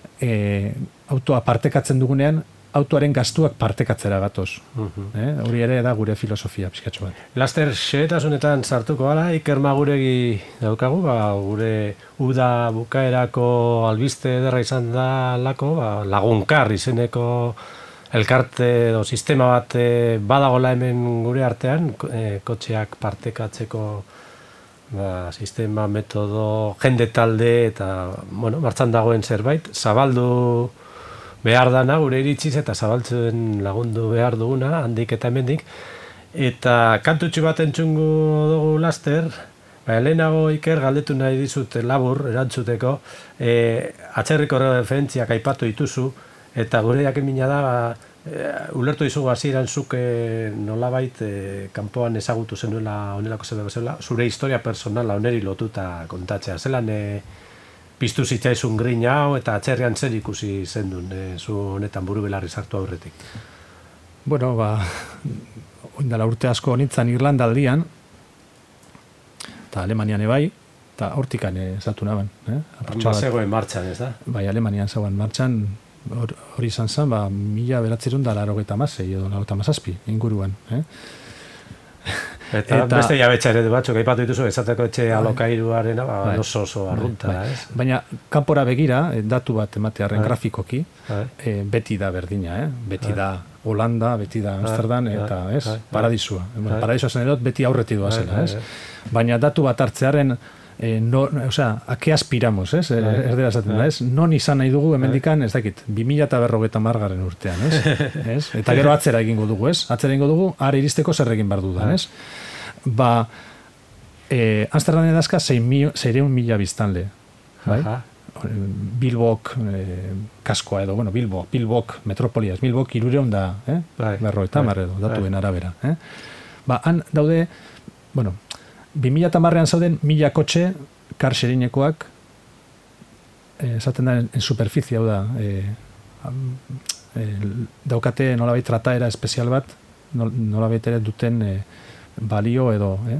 e, autoa partekatzen dugunean, autoaren gastuak partekatzera gatoz. Uh-huh. Eh? Hori ere da gure filosofia pixkatxo bat. Laster, xehetasunetan sartuko gara, Iker Maguregi daukagu, ba, gure uda bukaerako albiste ederra izan da lako, ba, Lagunkar izeneko elkarte edo sistema bat e, badagola hemen gure artean, e, kotxeak partekatzeko ba, sistema, metodo, jende talde eta, bueno, martxan dagoen zerbait, zabaldu behar dana gure iritziz eta zabaltzen lagundu behar duguna, handik eta hemendik. Eta kantutxu bat entzungu dugu laster, ba, lehenago Iker galdetu nahi dizut labur erantzuteko, e, atzerriko referentziak aipatu dituzu, eta gure jakimina da, ba, e, ulertu dizugu hasieran zuk e, nolabait e, kanpoan ezagutu zenuela honelako zebe bezala, zure historia personala oneri lotuta kontatzea. Zelan e, piztu zitzaizun grina hau eta atzerrian zer ikusi zendun, e, zu honetan buru belarri sartu aurretik? Bueno, ba, oindala urte asko nintzen Irlanda aldian, eta Alemanian ebai, eta hortikan ezatu naben. Eh? Ba zegoen martxan, ez da? Bai, Alemanian zegoen martxan, hori izan zen, ba, mila beratzerun da larogeta masei, edo larogeta masazpi, inguruan. Eh? Eta, eta beste jabetxa ere batzuk, aipatu dituzu, esateko etxe alokairuarena, ba, bai, oso oso arrunta, bai, ez? Baina, kanpora begira, datu bat ematearen bai, grafikoki, bai, e, beti da berdina, eh? Beti bai, da Holanda, beti da Amsterdam, bai, eta, ez, bai, paradisua. Bai, paradisua zen edot, beti aurreti doa zela, bai, ez? Bai, baina datu bat hartzearen, e, no, o sea, a qué aspiramos, ez? Bai, erdera esaten da, ez? Non izan nahi dugu, hemendikan, ez dakit, bi mila berrogeita margarren urtean, ez? Ez? Eta gero atzera egingo dugu, ez? Atzera egingo dugu, ara iristeko zer egin behar dudan, ez? Ba, eh, Amsterdam edazka zeireun mila biztanle, bai? Bilbok eh, kaskoa edo, bueno, Bilbok, Bilbok metropoliaz, Bilbok irureun da, eh? Bai, berrogeita hamar edo, datuen bai, arabera, eh? Ba, han daude, bueno, bi mila hamarrean zauden mila kotxe karxerinekoak, eh, esaten da en, en superficie, hau da, eh, eh, daukate nolabait trataera espezial bat, nolabait ere duten eh, balio edo, eh?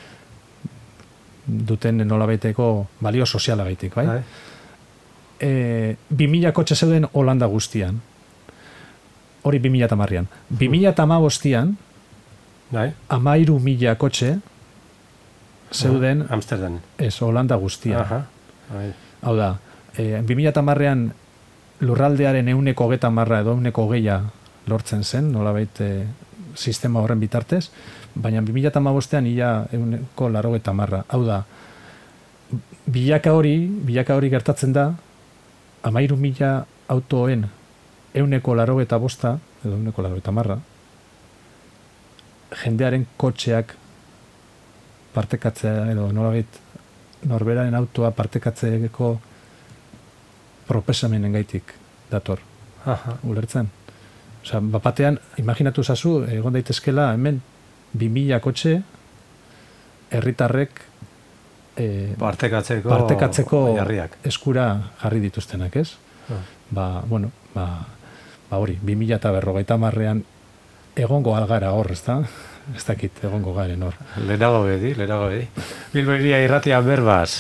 duten nolabaiteko balio soziala gaitik, bai? E, bi mila kotxe zeuden Holanda guztian. Hori bi mila hamarrean. bi mila hamabostean, hamairu mila kotxe zeuden ah, Amsterdam. Ez, Holanda guztian. Hau da, e, bi mila hamarrean lurraldearen euneko hogeta marra edo euneko hogeia lortzen zen, nolabait e, sistema horren bitartez, baina bi mila hamabostean ia euneko larogeta marra. Hau da, bilaka hori, bilaka hori gertatzen da, hamairu mila autoen euneko larogeta bosta, edo euneko larogeta marra, jendearen kotxeak partekatzea, edo nolabait norberaren autoa partekatzeeko proposamenen gaitik dator. Aha. Ulertzen? Osa, bapatean, imaginatu zazu, egon daitezkela, hemen, bi mila kotxe, herritarrek e, partekatzeko, partekatzeko jarriak, eskura jarri dituztenak, ez? Ah. Ba, bueno, ba, ba hori, bi mila eta berrogeita marrean egongo algara hor, ez da? Ez dakit, egongo garen hor. Lehenago bedi, lehenago bedi. Bilbo Hiria irratia berbaz.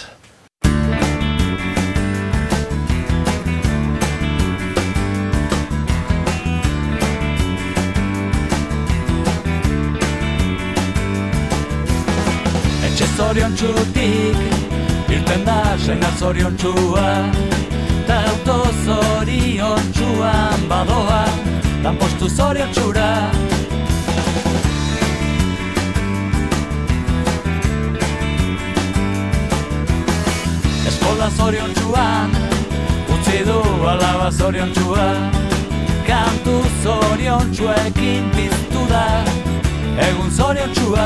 Etxe zorion txutik Irten da sena zoriontxua, ta auto zoriontxuan badoa, lanpostu zoriontxura. Eskola zoriontxuan, utzi du alaba zoriontxua, kantu zoriontxuekin piztu da, egun zoriontxua.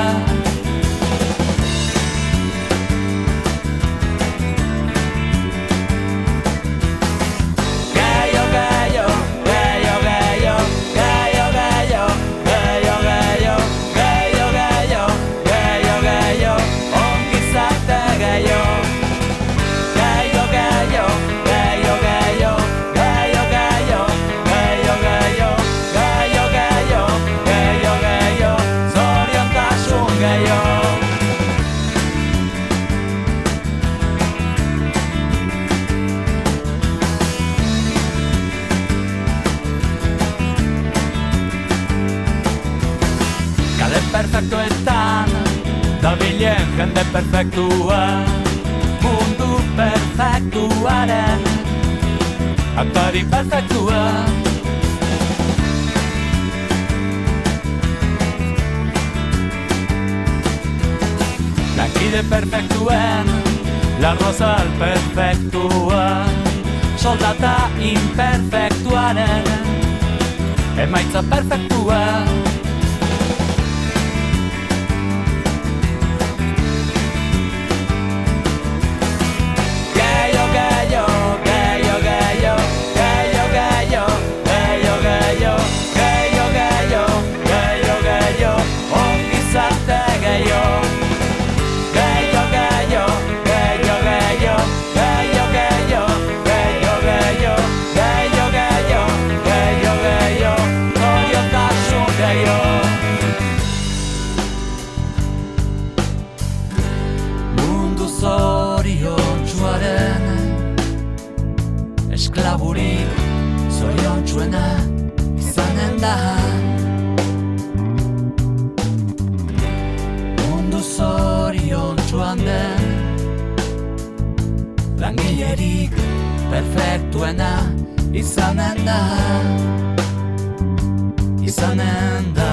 Perfektuetan, dabilen jende perfektua, mundu perfektuaren aktari perfektua. Lankide perfektuen, larrozal perfektua, soldata imperfektuaren emaitza perfektua. Esklaburik zoriontsuena izanen da, mundu zoriontsuan den langilerik perfektuena izanen da, izanen da.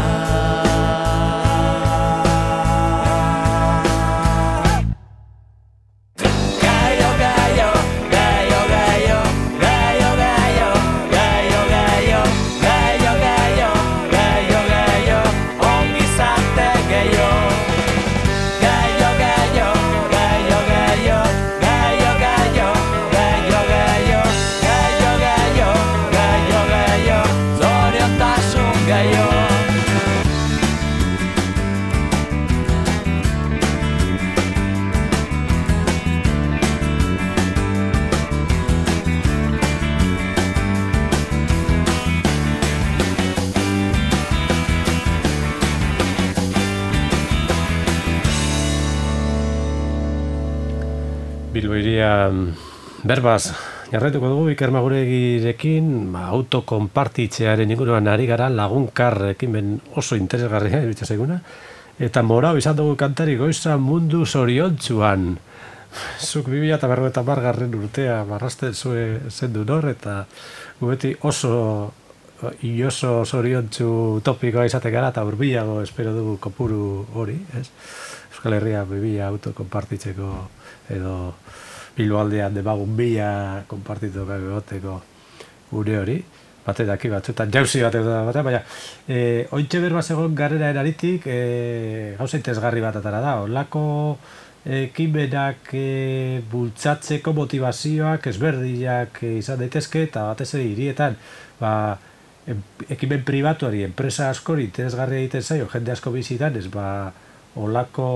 Bilbo iria berbaz, jarraituko dugu Iker Maguregirekin, ba, autokonpartitzearen inguruan ari gara, lagunkar ekimen oso interesgarria iruditzen zaiguna, eta morau izan dugu kantari Goiza mundu zoriontsuan. Zuk bi mila berrogeita hamar garren urtea marrasten zue zendu nor, eta gubeti oso ioso zoriontsu topikoa izate gara, eta urbilago espero dugu kopuru hori, ez? Euskal Herria bi mila autokonpartitzeko edo Bilboaldean demagun bila konpartitu egoteko gure hori, bate daki batzuetan jauzi bat edo bat, baina e, ointxe berba zegoen garrera eraritik e, gauza interesgarri bat atara da, olako ekimenak e, bultzatzeko motivazioak ezberdinak e, izan daitezke, eta batez ere hirietan ba, ekimen pribatuari, enpresa askori interesgarria egiten zaio, jende asko bizitan, ez ba, olako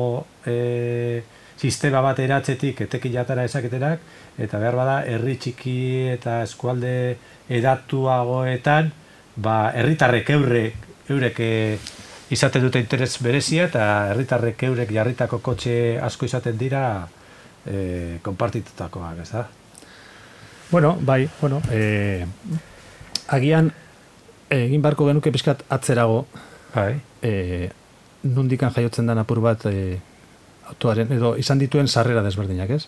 e, sistema bat eratzetik etekilatara ezaketenak, eta behar bada herri txiki eta eskualde edatuagoetan, ba, herritarrek eurek, eurek e, izaten dute interes berezia, eta herritarrek eurek jarritako kotxe asko izaten dira e, konpartitutakoak, ez da? Bueno, bai, bueno, e, agian egin barko genuke pixkat atzerago, bai. E, nondikan jaiotzen den apur bat e, autoaren, edo izan dituen sarrera desberdinak, ez?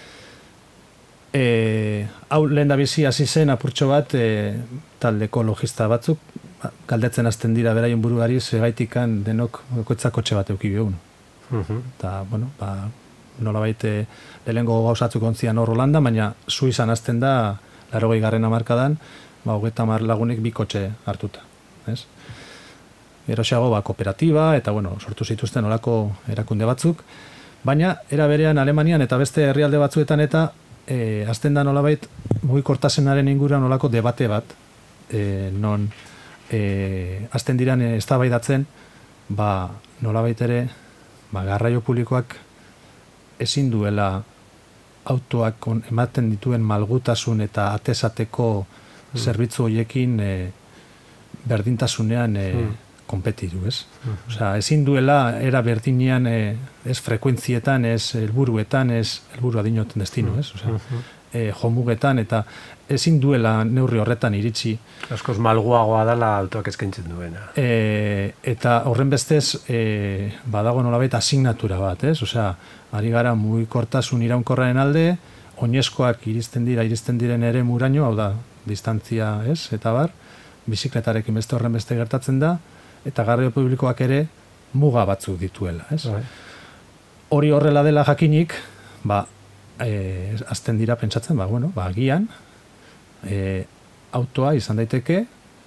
E, hau lehen da bizi hasi zen apurtxo bat e, talde ekologista batzuk galdetzen hasten dira beraien buruari segaitikan denok koitzak kotxe bat euki bihun. Eta, bueno, ba, nolabait e, lehengo gauzatzuk ontzian hor Holanda, baina Suizan hasten da laurogei garren hamarkadan, ba, hogeita hamar lagunek bi kotxe hartuta, ez? Geroxeago, ba, kooperatiba, eta, bueno, sortu zituzten olako erakunde batzuk, baina, era berean Alemanian eta beste herrialde batzuetan eta e, azten da nolabait mugikortasunaren inguruan olako debate bat, e, non e, azten diran e, eztabaidatzen, ba, nolabait ere, ba, garraio publikoak ezin duela autoak on, ematen dituen malgutasun eta atesateko mm. zerbitzu horiekin e, berdintasunean e, mm. konpetitu, ez? Mm-hmm. Osea, ezin duela era berdinean e, ez frekuentzietan, ez helburuetan, ez helburua dinoten destino, ez? Osea, mm-hmm. e, jomugetan eta ezin duela neurri horretan iritsi. Askoz malguagoa dela autoak eskaintzen duena. E, eta horren bestez e, badago nolabait asignatura bat, ez? Osea, ari gara mugikortasun iraunkorraren alde, oinezkoak iristen dira, iristen diren ere muraino, hau da, distantzia, ez? Eta bar, bizikletarekin beste horren beste gertatzen da, eta garraio publikoak ere muga batzuk dituela, ez? Right. Hori horrela dela jakinik, ba, e, azten dira pentsatzen, ba, bueno, ba, agian, e, autoa izan daiteke,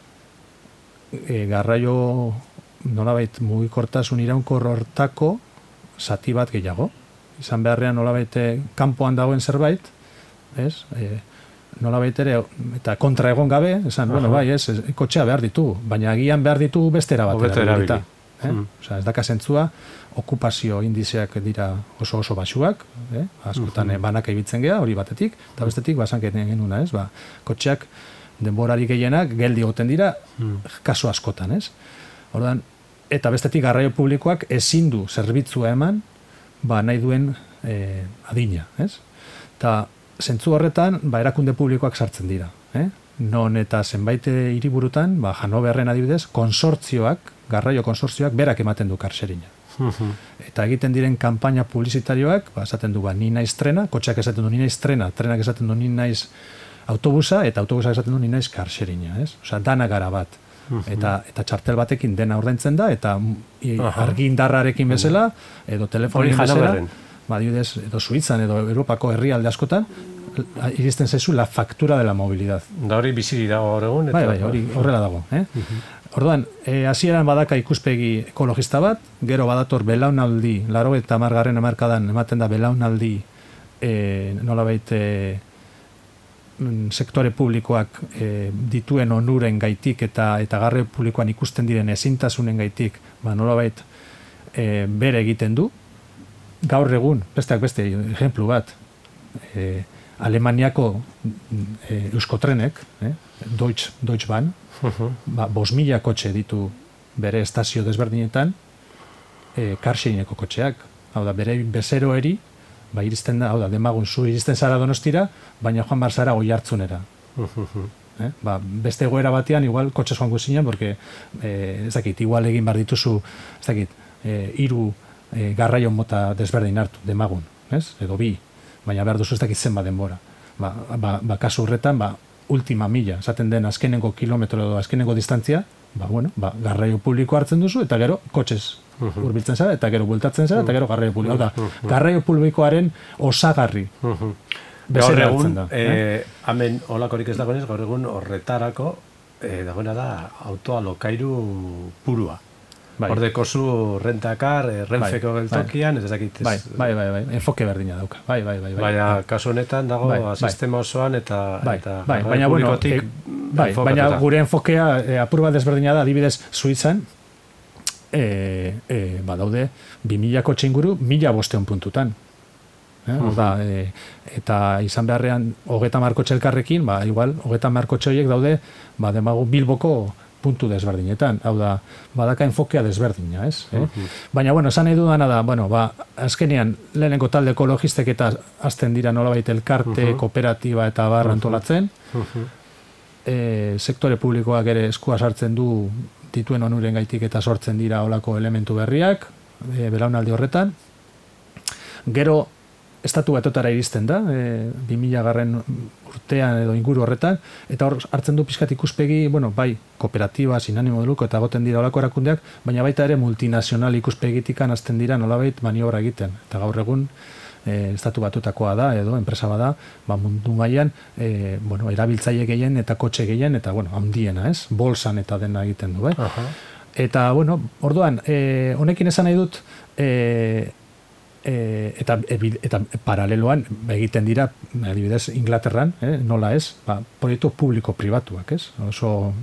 e, garraio nolabait mugikortasun iraunkor hortako zati bat gehiago. Izan beharrean nolabait kanpoan dagoen zerbait, ez? E, nolabait ere, eta kontra egon gabe, esan, uh-huh. bueno, bai, ez, kotxea behar ditugu, baina agian behar ditugu bestera batera. Eh? Mm. Osea, ez daka zentzua, okupazio indizeak dira oso oso basuak, eh? askotan uh-huh. banaka ibitzen gea, hori batetik, eta bestetik basanketen genuna, ez? Ba, kotxeak denborari gehienak geldi goten dira, mm. kaso askotan, ez? Orduan, eta bestetik garraio publikoak ezin du zerbitzua eman, ba, nahi duen eh, adina, ez? Eta zentzu horretan, ba, erakunde publikoak sartzen dira. Eh? Non eta zenbait hiriburutan, ba, Hanoverren adibidez, konsortzioak, garraio konsortzioak berak ematen du karserina. Uh-huh. Eta egiten diren kanpaina publizitarioak, ba, esaten du, ba, ni naiz trena, kotxeak esaten du ni naiz trena, trenak esaten du ni naiz autobusa, eta autobusak esaten du ni naiz karserina. Ez? Osea, dana gara bat. Uh-huh. Eta, eta txartel batekin dena ordaintzen da, eta uh-huh. argi indarrarekin bezala, edo telefonin bezala, ba, adibidez, edo Suitzan, edo Europako herrialde askotan, iristen zaizu la factura de la movilidad. Da hori biziri dago hor egun. Bai, bai, hori horrela dago. Eh? Uh-huh. Orduan, e, hasieran badaka ikuspegi ekologista bat, gero badator belaunaldi, laurogeita hamargarren hamarkadan ematen da belaunaldi e, nolabait e, sektore publikoak e, dituen onuren gaitik eta eta garraio publikoan ikusten diren ezintasunen gaitik, ba, nolabait e, bere egiten du. Gaur egun, besteak beste, ejemplu bat, e, Alemaniako e, euskotrenek, eh, Deutsche, Deutsche Bahn, uh-huh. ba, bos mila kotxe ditu bere estazio desberdinetan, e, karxeineko kotxeak. Hau da, bere bezeroeri, ba, iristen da, hau da, demagun zu iristen zara Donostira, baina joan bar zara oi hartzunera. Uh-huh. Eh? Ba, beste egoera batean, igual, kotxez joango zinen, porque, eh, ez dakit, igual egin bar dituzu, ez dakit, eh, iru e, garraio mota desberdin hartu, demagun, ez? Edo bi, baina behar duzu ez dakit zenba denbora. Ba, ba, ba kasu horretan, ba, ultima mila, esaten den azkenengo kilometro edo azkenengo distantzia, ba, bueno, ba, garraio publiko hartzen duzu, eta gero, kotxez uh-huh. urbiltzen zara, eta gero bueltatzen zara, eta gero garraio publiko. Hau da, uh-huh. garraio publikoaren osagarri. Uh-huh. Gaur egun, da, eh? eh, hemen olakorik ez dagoenez, gaur egun horretarako eh, dagoena da autoalokairu purua. Bai. Hordeko zu rentakar, renfeko bai, geltokian, bai. Ez dakit ez... Bai, bai, bai, bai, enfoke berdina dauka. Bai, bai, bai, bai. Baina, kasu honetan dago bai, bai. sistema osoan eta... Bai, eta bai, baina, bueno, e, bai, baina gure enfokea e, apur bat desberdina da, adibidez, Suitzan, e, e, ba, daude, bi mila kotxe inguru, mila bosteon puntutan. Eh? Uh-huh. Da, e, eta izan beharrean, hogeta markotxe elkarrekin, ba, igual, hogeta markotxe horiek daude, ba, demagu Bilboko puntu desberdinetan, hau da, badaka enfokea desberdina, ez? Eh? Uh-huh. Baina, bueno, esan nahi dudana da, bueno, ba, azkenean, lehenengo talde ekologistek eta azten dira nolabait elkarte, uh-huh. kooperatiba eta bar uh-huh. antolatzen, uh-huh. e, sektore publikoak ere eskua sartzen du dituen onuren gaitik eta sortzen dira olako elementu berriak, e, belaunaldi horretan, Gero, estatu batotara iristen da, e, bi mila garren urtean edo inguru horretan, eta hor hartzen du pixkat ikuspegi, bueno, bai, kooperatiba, sin ánimo de lucro, eta goten dira olako erakundeak, baina baita ere multinazional ikuspegitikan hasten dira nolabait maniobra egiten. Eta gaur egun, e, estatu batutakoa da, edo enpresa bada, ba, mundu mailan, e, bueno, erabiltzaile gehien eta kotxe gehien, eta, bueno, handiena, ez? Bolsan eta dena egiten du, bai? Uh-huh. Eta, bueno, orduan, e, honekin esan nahi dut, e, E, eta, eta paraleloan egiten dira, adibidez, Inglaterran, eh, nola ez, ba, proiektu publiko-pribatuak, ez? Oso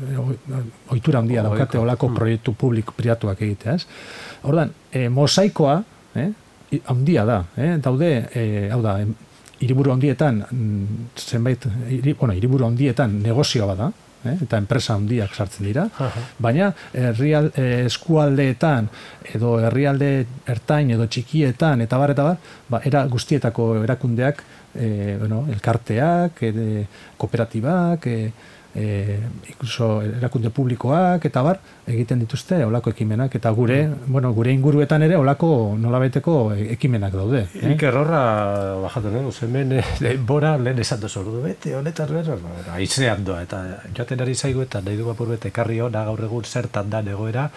ohitura handia daukate olako proiektu publiko-pribatuak egitea, ez? Ordan, e, mosaikoa, eh, handia da, eh? Daude, e, hau da, hiriburu handietan, zenbait, iri, bueno, hiriburu handietan negozioa bada, eh? Eta enpresa handiak sartzen dira, uh-huh. Baina herrial, eh, eskualdeetan edo herrialde ertain edo txikietan eta bar eta bar, ba, era guztietako erakundeak, eh, bueno, elkarteak, eh, kooperatibak, eh, eh, incluso erakunde publikoak eta bar egiten dituzte olako ekimenak, eta gure, mm. bueno, gure inguruetan ere olako nolabaiteko ekimenak daude. Eh? Iker horra bajatu dugu, hemen denbora lehen esan dozu, bete honetan behar, aizean doa, eta joaten ari zaigu eta nahi du apur bete ekarri hona gaur egun zertan da egoera,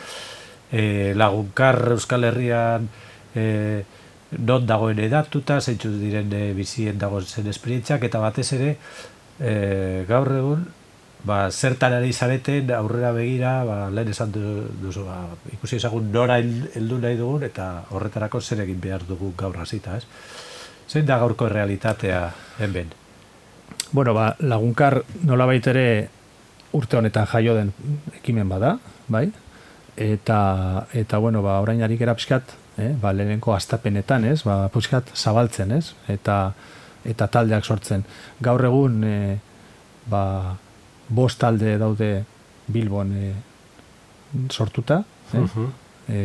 e, lagunkar Euskal Herrian e, non dagoen edatuta, zeintzu diren e, bizien dagoen zen esperientziak, eta batez ere e, gaur egun ba, zertan ari zareten aurrera begira, ba, lehen esan duzu, ba, ikusi ezagun nora heldu nahi dugun, eta horretarako zer egin behar dugu gaur hasita, ez? Zein da gaurko realitatea hemen? Bueno, ba, lagunkar nolabait ere urte honetan jaio den ekimen bada, bai? Eta, eta bueno, ba, orain ari gera pixkat, eh? Ba, lehenenko astapenetan, ez? Ba, pixkat zabaltzen, ez? Eta, eta taldeak sortzen. Gaur egun, eh, ba, bost talde daude Bilbon e, sortuta, eh? Uh-huh. e,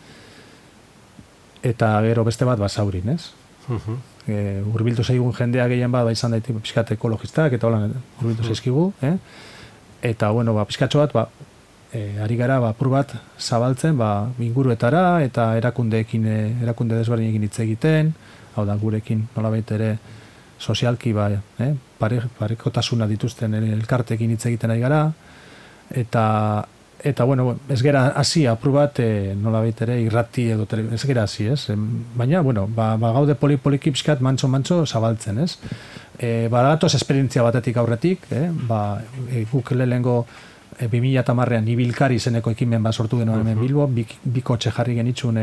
eta gero beste bat Basaurin, ez? Uh-huh. E, urbildu zaigun jendea gehien bat, ba, izan daite pixkat ekologistak, eta holan urbildu zaizkigu, eh? Eta, bueno, ba, pixkatxo bat, ba, e, ari gara, ba, pur bat zabaltzen, ba, inguruetara, eta erakundeekin, e, erakunde desberdinekin hitz egiten, hau da, gurekin nolabait ere, sozialki ba, eh, pare, parekotasuna dituzten elkartekin hitz egiten ari gara, eta, eta bueno, ez gera hasi apur bat, e, nolabait ere irrati edo tele, ez gera hasi, ez? Baina, bueno, ba, ba gaude poli-poliki pixkat mantxo-mantxo zabaltzen, ez? E, badatoz esperientzia batetik aurretik, eh? Ba, e, guk lehengo e, bi mila hamarrean ibilkari zeneko ekimen ba sortu genuen hemen Bilbo, bi, bi kotxe jarri genitzun e,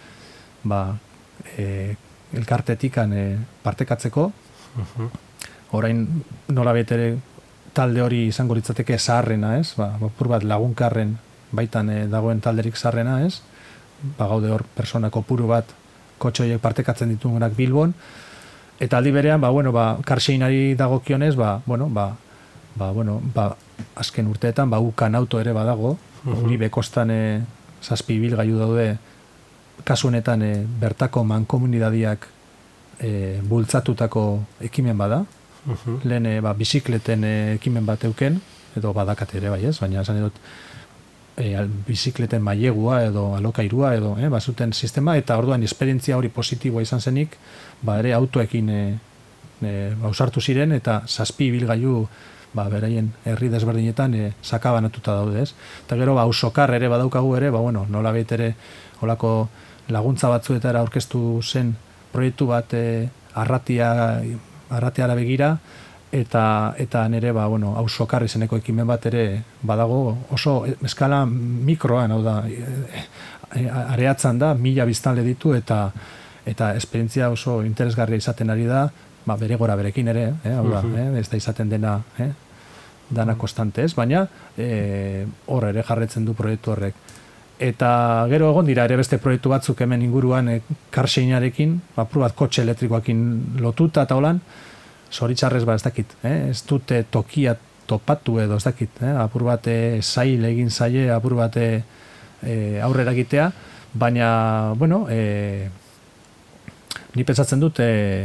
ba, e, elkartetikan e, partekatzeko. Uh-huh. Orain nola betere talde hori izango litzateke zaharrena, ez? Ba, pur bat lagunkarren baitan e, dagoen talderik zaharrena, ez? Ba, gaude hor persona kopuru bat kotxoiek partekatzen ditugunak Bilbon, eta aldi berean, ba, bueno, ba, karxeinari dagokionez, ba, bueno, ba, ba, bueno, ba, azken urteetan, ba, ukan auto ere badago, uh-huh. Uribe kostan e, zazpi ibilgailu daude, kasu honetan e, bertako mankomunidadiak E, bultzatutako ekimen bada, uh-huh. Lehen e, ba, bizikleten e, ekimen bat euken, edo badakate ere bai ez, baina esan edot e, al, bizikleten mailegua edo alokairua edo e, bazuten sistema, eta orduan esperientzia hori positiboa izan zenik, ba ere autoekin e, e, ausartu ziren, eta zazpi ibilgailu ba, beraien herri desberdinetan e, sakabanatuta daude ez. Eta gero ba, ausokar ere badaukagu ere, ba, bueno, nola ere olako laguntza batzuetara aurkeztu zen proiektu bat e, arratia arratiara begira, eta eta nere ba bueno, auzokarri zeneko ekimen bat ere badago, oso eskala mikroan, hau da, e, e, areatzen da, mila biztanle ditu, eta eta esperientzia oso interesgarria izaten ari da, ba bere gora berekin ere, eh, hau da, eh, ez da izaten dena, eh, dana konstante ez, baina eh, hor ere jarretzen du proiektu horrek. Eta gero egon dira ere beste proiektu batzuk hemen inguruan e, karxeinarekin, apur bat kotxe elektrikoakin lotuta eta holan, zoritzarrez ba ez dakit, eh? Ez dute tokia topatu edo ez dakit, eh? Apur bat e, zail egin zaie, apur bat e, aurrera egitea, baina, bueno, e, ni pentsatzen dut, e,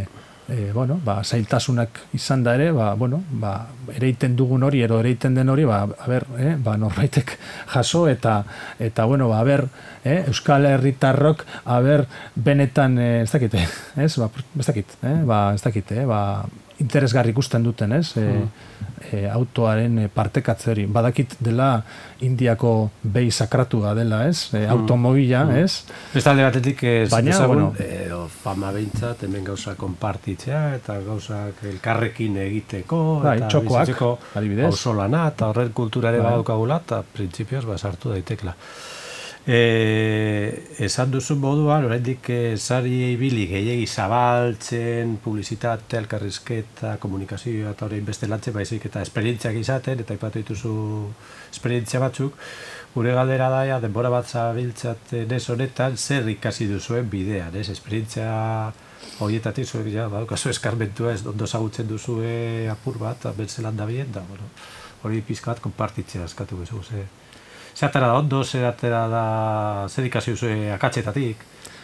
e, bueno, ba, zailtasunak izan da ere, ba, bueno, ba, ereiten dugun hori, ero ereiten den hori, ba, a ber, eh, ba, norbaitek jaso, eta, eta bueno, ba, a ber, eh, Euskal Herritarrok, a ber, benetan, eh, ez dakit, ez, ba, ez dakit, eh, ba, ez dakit, eh, ba, interesgarri ikusten duten, ez, e, e, autoaren partekatze hori. Badakit dela Indiako behi sakratua dela, ez, e, automobila, mm. ez. Ez talde batetik ez baina, dezagun, bueno, edo fama behintzat, hemen gauza konpartitzea, eta gauzak elkarrekin egiteko, bai, eta txokoak, bizitzeko adibidez, auzolana, eta horren kulturare bai, badaukagula, eta printzipioz ba, sartu daitekla. E, esan duzu moduan, oraindik sari ibili gehiegi zabaltzen, publizitate, elkarrizketa, komunikazioa eta orain beste lantzen baizik eta esperientziak izaten, eta aipatu dituzu esperientzia batzuk, gure galdera daia, denbora bat zabiltzaten ez honetan, zer ikasi duzuen bidean, ez? Esperientzia horietatik zuek, ja, badukazu eskarmentua ez, ondo zagutzen duzue apur bat, bentzelan da bien, da, bueno, hori pizka bat konpartitzea eskatu bezu, ze... Zer atera da ondo, zer atera da, zer ikasi duzue akatzetatik?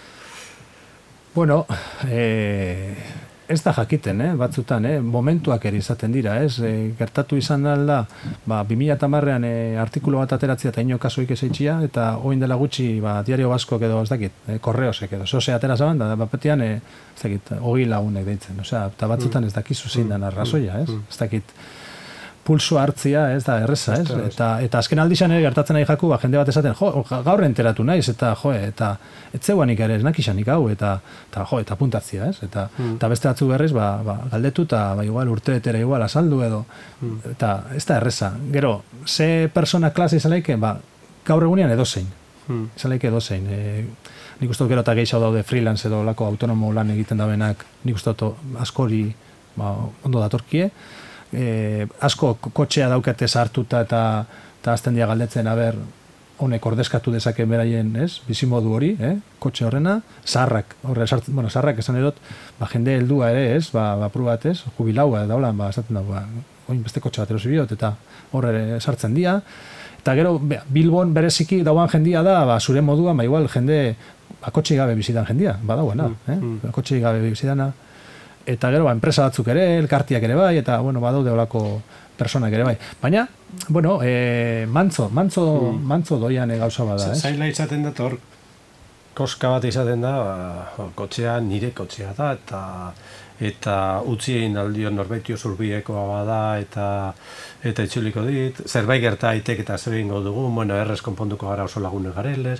Bueno, eh, ez da jakiten, eh, batzutan, eh, momentuak ere izaten dira, ez, eh, gertatu izan da, ba, bi mila hamarrean eh, artikulu bat ateratzea eta ino kasuik ezeitxia, eta oin dela gutxi, ba, Diario Baskok edo, ez dakit, eh, korreosek edo, zose atera zaban, da, bapetean, eh, ez dakit, hogei lagunek deitzen, osea, eta batzutan ez dakizu zein den arrazoia, ez, ez dakit, pulso hartzia, ez da, erreza, ez? Eta, eta azken aldizan ere gertatzen nahi jaku, ba, jende bat esaten, jo, gaur enteratu naiz, eta jo, eta etzeuanik ere ez nakisanik hau, eta, eta jo, eta puntatzia, ez? Eta, mm. eta beste batzu berriz, ba, ba, galdetu, eta ba, igual urte etera igual asaldu edo, mm. eta ez da erreza. Gero, ze persona klase izalaike, ba, gaur egunean edozein, mm. izalaike edozein. E, nik uste gero eta gehiago daude freelance edo lako autonomo lan egiten dabenak, nik uste askori ba, ondo datorkie, E, asko kotxea daukate sartuta eta eta azten dia galdetzen, aber, honek ordezkatu dezake beraien, ez, bizimodu hori, eh, kotxe horrena, sarrak, horre, sartzen, bueno, sarrak esan edot, ba, jende heldua ere, ez, ba, ba prubat, ez, jubilaua, da holan, ba, esaten da, ba, oin beste kotxe bat erosi biot, eta horre sartzen dia, eta gero, be, Bilbon bereziki dauan jendia da, ba, zure moduan, ba, igual, jende, ba, kotxe gabe bizidan jendia, ba, dauena, eh, mm. kotxe gabe bizidana, eta gero, ba, enpresa batzuk ere, elkartiak ere bai, eta, bueno, badaude olako personak ere bai. Baina, bueno, e, mantzo, mantzo, mm. mantzo doian gauza bada, ez? Zaila izaten da, hor, koska bat izaten da, ba, kotxea nire kotxea da, eta eta utzi egin aldion norbaitio zurbiekoa bada, eta eta itzuliko dit, zerbait gerta aitek eta zer egingo dugu, bueno, errez konponduko gara oso lagunek garelez.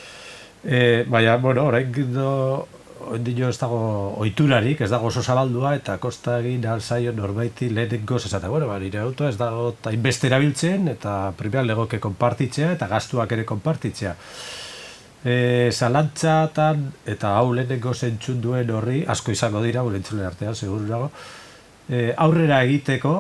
E, baina, bueno, orain do, Oindino ez dago oiturarik, ez dago oso zabaldua, eta kosta egin alzaio norbaiti lehenengo esatea, bueno, ba, nire autoa ez dago hainbeste erabiltzen, eta primeran legoke konpartitzea, eta gastuak ere konpartitzea. E, zalantzatan, eta hau lehenengo zentzun duen horri, asko izango dira, gure entzulen artean, seguru nago, e, aurrera egiteko,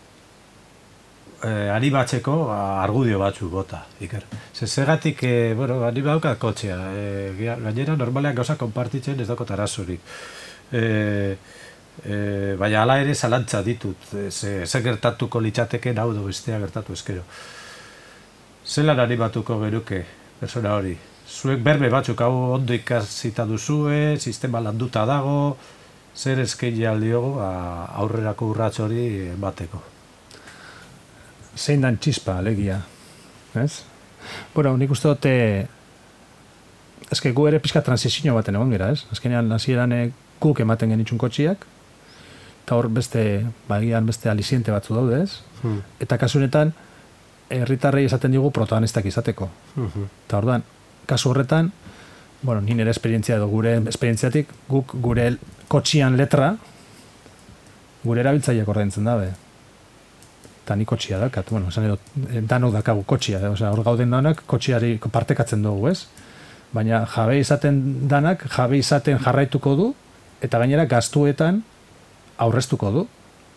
Eh, animatzeko argudio batzu bota, Iker. Zegatik, eh, bueno, anima daukat kotxea. Eh, gainera, normalean gauza konpartitzen ez daukot arazorik. Eh, eh, baina hala ere zalantza ditut. Ze, ze gertatuko litzateke hau do bestea gertatu eskero. Zelan animatuko geruke, persona hori? Zuek berme batzuk hau ondo ikasita duzue, sistema landuta dago, zer eskaini aldiogo aurrerako urrats hori emateko. Zein dan txispa, alegia, ez? Bueno, nik uste dute, ezke gu ere pizka transizio baten egon gira, ez? Azkenean, hasieran guk ematen genitxun kotxiak, eta hor beste, bagian beste alisiente batzu daude, ez? Hmm. Eta kasunetan, herritarrei esaten digu protagonistak izateko. Hmm. Eta orduan, kasu horretan, bueno, nire esperientzia edo gure esperientziatik, guk gure kotxian letra, gure erabiltzaileak ordaintzen dabe. Eta ni kotxia dakat, bueno, esan edo, danok dakagu kotxia, osea, hor gauden danak kotxiari partekatzen dugu, ez? Baina jabe izaten danak, jabe izaten jarraituko du, eta gainera gastuetan aurreztuko du.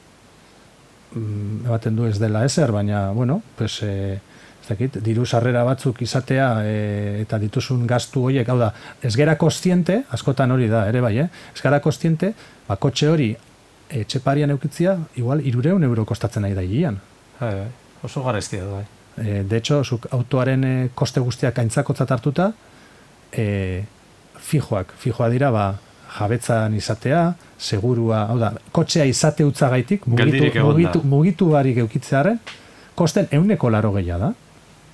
Mm, ematen du ez dela ezer, baina, bueno, pues, e, ez dakit, diru sarrera batzuk izatea e, eta dituzun gastu horiek, hau da, ez gera kostiente, askotan hori da, ere bai, eh? Ez gara kostiente, ba, kotxe hori etxeparian eukitzia, igual, irureun euro kostatzen nahi da hilean. Hai, bai, oso garestia da, bai. E, de hecho, zuk autoaren e, koste guztiak aintzakotzat hartuta, e, fijoak, fijoa dira, ba, jabetzan izatea, segurua, hau da, kotxea izate utzagaitik, mugitu, mugitu, mugitu barik eukitzearen, kosten euneko laro gehiago da.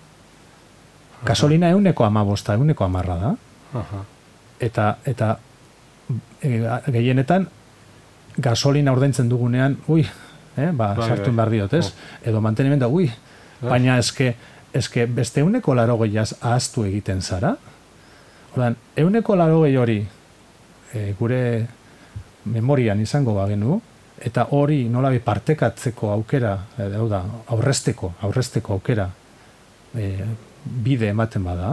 Gasolina euneko amabosta, euneko amarra da. Aha. Eta, eta e, gehienetan, gasolina ordaintzen dugunean, ui, eh, ba, bai, sartu behar diot, ez? Oh. Edo mantenimenta, ui, bai. Baina eske, eske beste euneko laro gehiaz ahaztu egiten zara. Ordan, euneko laro gehi hori e, gure memorian izango bagenu, eta hori nolabi partekatzeko aukera, e, da, aurresteko, aurresteko aukera e, bide ematen bada,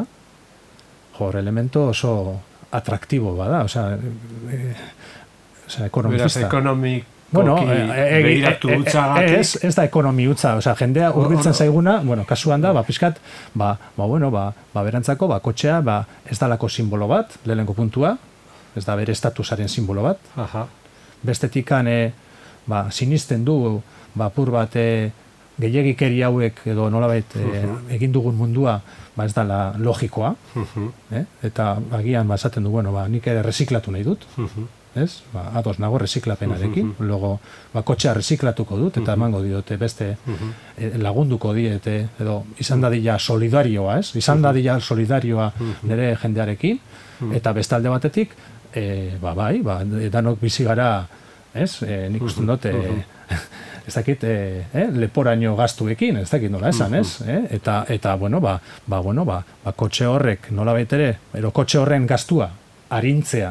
jor, elemento oso atraktibo bada, osea, e, osea, ekonomista. Beraz, ekonomik bueno, begiratu e, e, utzagatik. Ez, ez da ekonomi utza, osea, jendea hurbiltzen zaiguna, bueno, kasuan da, ba, pixkat, ba, ba, bueno, ba, ba, berantzako, ba, kotxea, ba, ez dalako simbolo bat, lehenengo puntua, ez da bere estatusaren simbolo bat. Aha. Bestetikan, e, ba, sinisten du, ba, pur bat, e, gehiagikeri hauek, edo nolabait, e, egin dugun mundua, ba, ez dala logikoa, uh-huh. eh? Eta agian, ba, esaten du, bueno, ba, nik ere reziklatu nahi dut, uh-huh. ez? Ba, ados nago reziklapenarekin, uh-huh. Logo, ba, kotxea reziklatuko dut, eta uh-huh. emango diote beste uh-huh. e, lagunduko diete, edo izan dadila solidarioa, ez? Izan uh-huh. dadila solidarioa uh-huh. nire jendearekin, uh-huh. eta bestalde batetik, e, ba, bai, ba, danok bizi gara, ez? E, nik uste dut, e, uh-huh. ez dakit, eh, eh, leporaino gastuekin, ez dakit nola esan, ez? Eh? Eta, eta, bueno, ba, ba, bueno, ba, ba, kotxe horrek nola baitere, ero kotxe horren gastua, arintzea,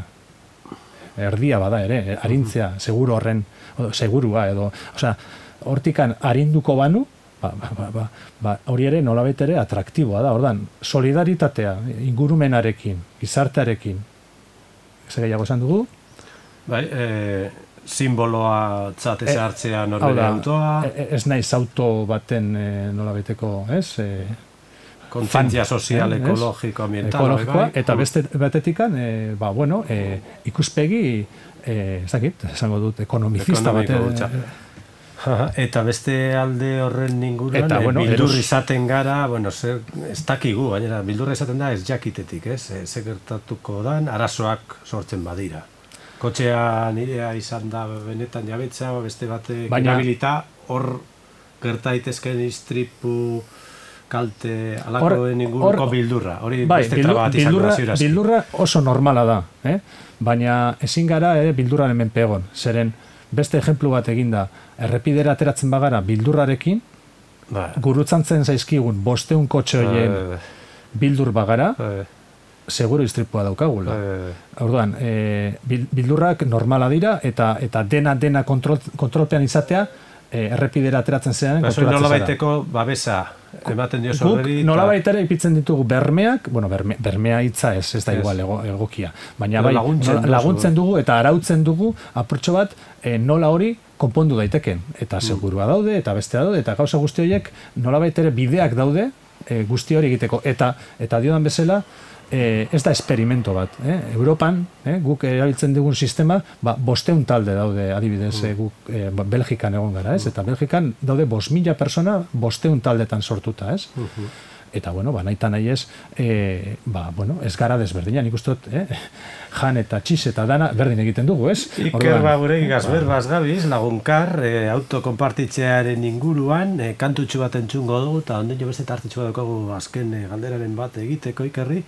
erdia bada ere, arintzea, seguru horren, segurua, edo, osea, hortikan arinduko banu, ba, ba, ba, ba, ba, hori ere nola baitere atraktiboa da, ordan, solidaritatea, ingurumenarekin, gizartearekin, ez gehiago esan dugu? Bai, eh... simboloa txate hartzea e, norbere autoa. E, ez naiz auto baten e, nola beteko, ez? E, Kontzientzia sozial, eh, ekologiko, ambiental. Ekologikoa, eta beste batetikan, e, ba, bueno, e, ikuspegi, e, ez dakit, esango dut, ekonomizista bate. Eta beste alde horren inguruan, eta, bueno, bildur eros... izaten gara, bueno, zer, ez dakigu, baina bildurra izaten da ez jakitetik, ez? E, ze gertatuko dan, arazoak sortzen badira. Kotxea nirea izan da benetan jabetza, beste batek erabilita, hor gerta daitezkeen istripu kalte alakoen inguruko bildurra. Hori bai, beste traba bat izango da ziurazki. Bildurra oso normala da, eh? Baina ezin gara eh, bildurraren menpe egon. Zeren beste ejemplu bat eginda, errepidera ateratzen bagara bildurrarekin, ba. Gurutzantzen zaizkigun bosteun kotxe horien ba. Bildur bagara, ba. Seguro istripua daukagula. Orduan, e, bildurrak normala dira, eta eta dena dena kontrol, kontrolpean izatea, e, errepidera ateratzen zean. Baina nola baiteko babesa, ematen dio zorreri. Guk nola baitera ipitzen ditugu bermeak, bueno, berme, bermea hitza ez, ez da igual ego, egokia. Baina bai, laguntzen, nola, laguntzen dugu eta arautzen dugu apurtxo bat e, nola hori konpondu daiteken. Eta segurua daude, eta bestea daude, eta gauza guzti horiek nola baitere bideak daude e, guzti hori egiteko. Eta, eta diodan bezala, Eh, ez da experimento bat. Eh? Europan, eh, guk erabiltzen dugun sistema, ba, bosteun talde daude, adibidez, eh, guk eh, Belgikan egon gara, ez? Eta Belgikan daude bost mila persona bosteun taldetan sortuta, ez? Uh-huh. Eta, bueno, ba, nahi eta nahi ez, eh, ba, bueno, ez gara desberdina, nik uste dut, eh? Jan eta txiz eta dana berdin egiten dugu, ez? Iker ba gure gazber bazgabiz, lagunkar, eh, autokonpartitzearen inguruan, eh, kantutxu bat entzungo dugu, eta onden jo beste tartitxu bat dugu azken eh, galderaren bat egiteko, Ikerri.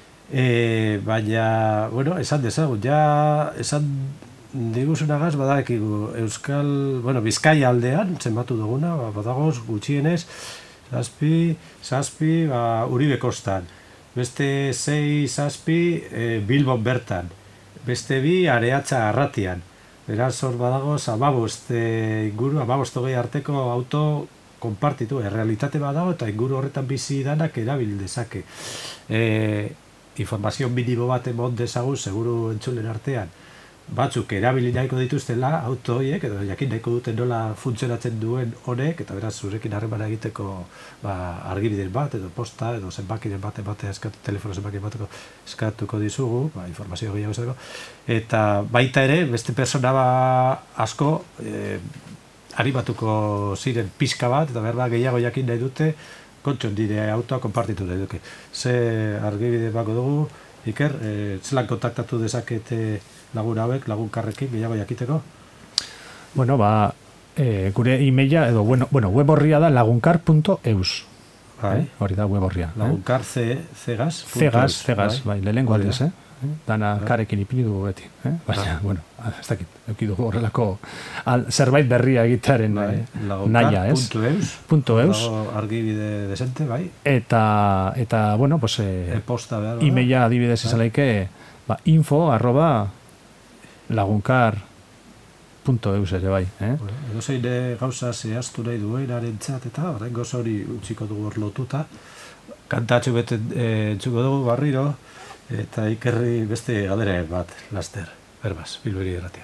E, baina, bueno, esan dezagun, ja, esan diguzunagaz, badakigu, Euskal, bueno, Bizkaia aldean, zenbatu duguna, ba, badagoz, gutxienez, zazpi, zazpi, ba, Uribe kostan, beste sei, zazpi, e, Bilbon bertan, beste bi, Areatza Arratian, beraz, hor badagoz, amabost e, inguru, amabost hogei arteko auto konpartitu, errealitate badago, eta inguru horretan bizi danak erabil dezake. E, informazio minimo bat emon dezagun, seguru entzulen artean, batzuk erabili nahiko dituztela auto horiek, edo jakin nahiko duten nola funtzionatzen duen honek, eta beraz zurekin harremana egiteko ba, argibiden bat, edo posta, edo zenbakiren bat, ematea eskatu, telefono zenbakiren bateko eskatuko dizugu, ba, informazio gehiago esateko, eta baita ere, beste persona ba, asko, e, animatuko ziren pixka bat, eta berba gehiago jakin nahi dute, kontxon dire autoa konpartitu nahi duke. Ze argibide bako dugu, Iker, e, zelan kontaktatu dezakete lagun hauek, lagunkarrekin, gehiago jakiteko? Bueno, ba, e, gure e-maila, edo, bueno, bueno web horria da lagunkar punto eus. Bai. Eh? Hori da web horria. Lagunkar eh? cegas. Cegas, cegas, bai, lehenengo aldiz, eh? Dana karekin ipini dugu beti. Eh? Baina, bueno, ez dakit, eukidu horrelako al, zerbait berria egitearen eh, naia, ez? Punto eus. Argibide desente, bai. Eta, eta bueno, pues, eh, e-posta behar. E-maila adibidez izan laike, ba, info arroba lagunkar punto eus ere bai. Eh? Edo zein gauza zehaztu nahi duenaren txat, eta horrengo hori utziko dugu hor lotuta. Kantatxu bete entzuko dugu barriro, eta Ikerri beste galdera bat, laster, berbaz, Bilberi erratian.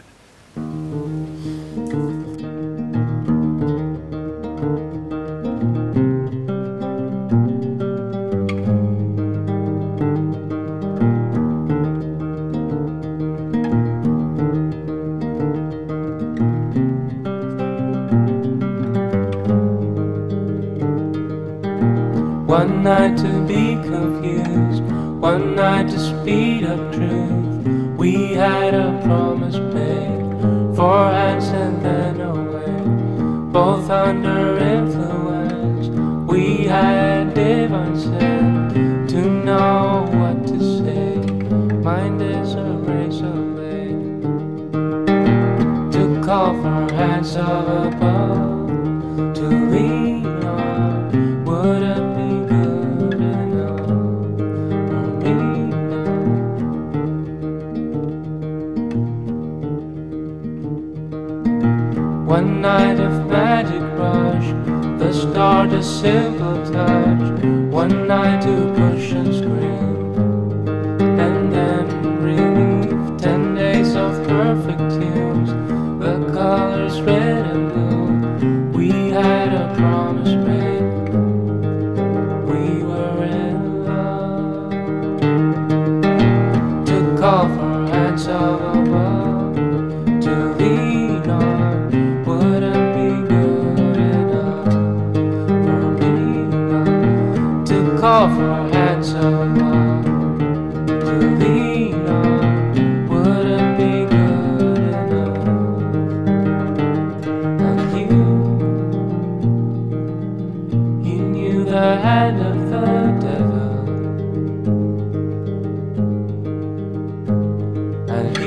One night to be confused, one night to speed up truth. We had a promise made, four hands and then away. Both under influence, we had divine sense to know what to say. Mind is a razor blade to call for hands of above, to lean on. Would it one night of magic rush, the start a simple touch. One night to push and scream, and then relief. Ten days of perfect tunes, the colors red and blue. We had a promise made, we were in love. To call for hands of above, to lean on. Call for hands of love to lean on. Would it be good enough? And you, you knew the hand of the devil, and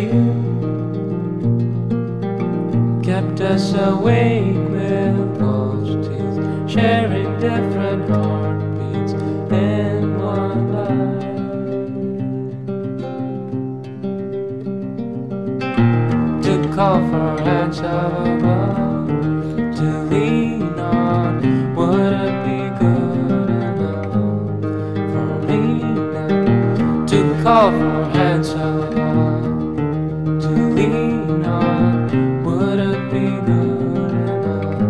you kept us awake with closed teeth, sharing different heartbeats in one life. To call for hands of above, to lean on. Would it be good enough for me now? To call for hands of above, to lean on. Would it be good enough?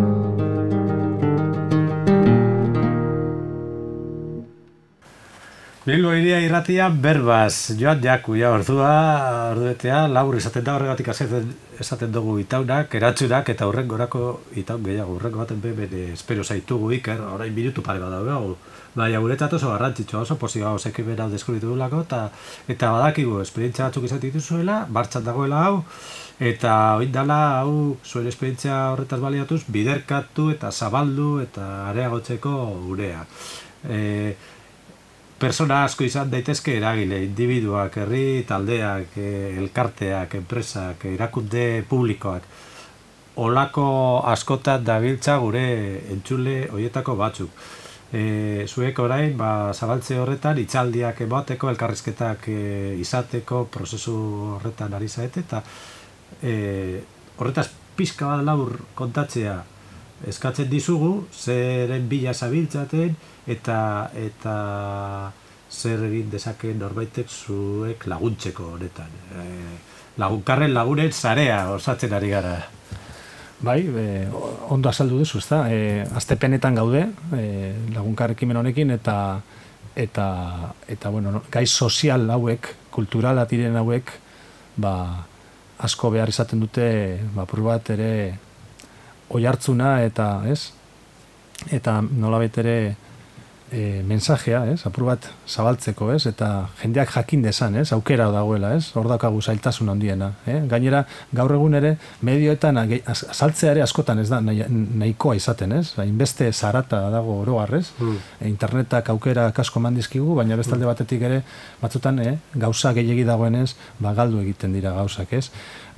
Bilbo iria irratia berbaz, joan jaku, ja, ordua, orduetea, labur izaten da, horregatik esaten, esaten dugu itaunak, eratzunak, eta horrengorako itaun gehiago, horrengo baten beben espero zaitugu Iker, orain minutu pare bat dago, baina guretzat oso garrantzitsua, oso pozio hau zekimen hau deskuritu dulako, eta, eta badakigu, esperientzia batzuk izan dituzuela, martxan dagoela hau, eta oin dala, hau, zuen esperientzia horretaz baliatuz, biderkatu eta zabaldu eta areagotzeko gurea. E, Persona asko izan daitezke eragile, individuak, herri taldeak, elkarteak, enpresak, erakunde publikoak. Olako askotan dabiltza gure entzule horietako batzuk. E, zuek orain, ba, zabaltze horretan, hitzaldiak emateko, elkarrizketak e, izateko, prozesu horretan ari zaete, eta e, horretaz pixka bat labur kontatzea eskatzen dizugu, zeren bila zabiltzaten, eta eta zer egin dezakeen norbaitek zuek laguntzeko honetan. E, lagunkarren lagunen zarea osatzen ari gara. Bai, e, ondo azaldu duzu, ezta? E, aztepenetan gaude, e, lagunkar ekimen honekin, eta eta eta bueno, gai sozial hauek, kulturala diren hauek, ba, asko behar izaten dute, ba, apur bat ere oihartzuna eta, ez? Eta nolabait ere e, mensajea, ez, apur bat zabaltzeko, ez, eta jendeak jakin desan, ez, aukera dagoela, ez, hor daukagu zailtasun handiena, eh? Gainera, gaur egun ere, medioetan azaltzea ere askotan ez da nahi, nahikoa izaten, ez, hainbeste zarata dago orogarrez, mm. internetak aukera kasko mandizkigu, baina bestalde batetik ere, batzutan, eh, gauza gehiegi dagoenez, ba, galdu egiten dira gauzak, ez,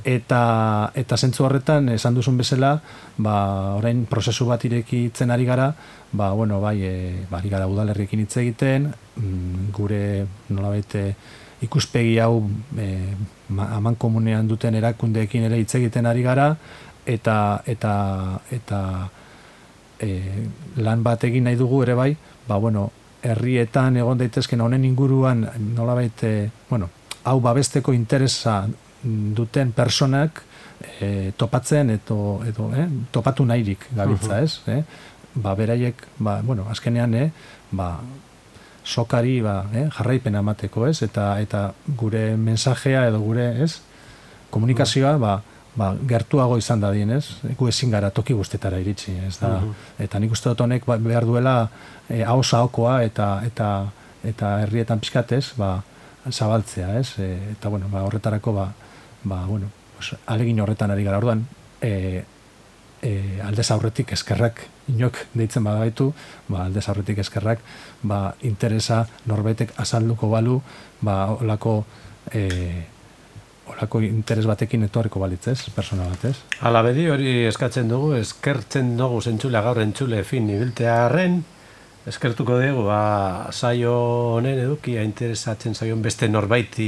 eta eta zentzu horretan esan duzun bezala, ba, orain prozesu bat irekitzen ari gara, ba, bueno, bai, e, ba, ari gara udalerriekin hitz egiten, mm, gure nolabait ikuspegi hau e, aman komunean duten erakundeekin ere hitz egiten ari gara, eta eta eta e, lan bat egin nahi dugu ere bai, ba, bueno, herrietan egon daitezken honen inguruan nolabait, e, bueno, hau babesteko interesa duten personak e, topatzen edo, edo eh, topatu nahirik gabiltza, ez? Eh? Ba, beraiek, ba, bueno, azkenean, eh, ba, sokari ba, eh, jarraipena emateko, ez? Eta, eta gure mensajea edo gure, ez? Komunikazioa, ba, ba, gertuago izan da dien, ez? Gu ezin gara toki guztetara iritsi, ez da? Eta nik uste dut honek ba, behar duela eh, ahosa ahokoa eta, eta, eta herrietan pizkatez, ba, zabaltzea, ez? E, eta, bueno, ba, horretarako, ba, ba, bueno, pues, alegin horretan ari gara. Orduan, e, e, aldez aurretik eskerrak inok deitzen badaitu, ba, aldez aurretik eskerrak, ba, interesa norbaitek azalduko balu, ba, olako, e, olako interes batekin etorriko balitz, ez? Persona bat, ez? Hala bedi hori eskatzen dugu, eskertzen dugu zentzule gaur entzule fin ibiltearen, eskertuko dugu, ba, saio honen edukia interesatzen zaion beste norbaiti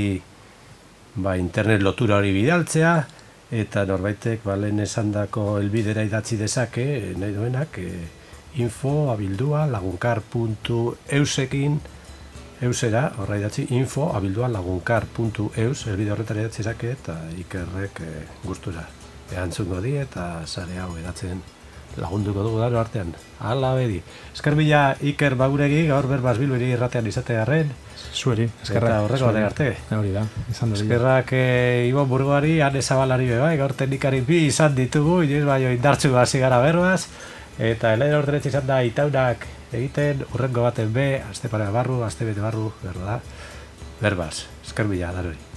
ba, internet lotura hori bidaltzea, eta norbaitek ba, lehen esandako helbidera idatzi dezake, nahi duenak, e, info abildua lagunkar puntu eusekin, eusera, horra idatzi, info abildua lagunkar puntu eus, helbide horretara idatzi dezake, eta Ikerrek e, gustura erantzungo di, eta sare hau edatzen lagunduko dugu daro artean. Hala bedi. Esker bila Iker Baguregi, gaur berbaz bilbiri irratean izatearen. Zueri, eskerrak. Eta horreko bat arte. Hori da, izan dut. Eskerrak e, Ibon Burgoari, Ane Zabalari bai, gaur teknikari bi izan ditugu, inoiz baino indartzu hasi gara berbaz. Eta helaino ordenetxe izan da itaunak egiten, urrengo baten be, aste pare barru, aste bete barru, berda da. Berbaz, esker bila, darori.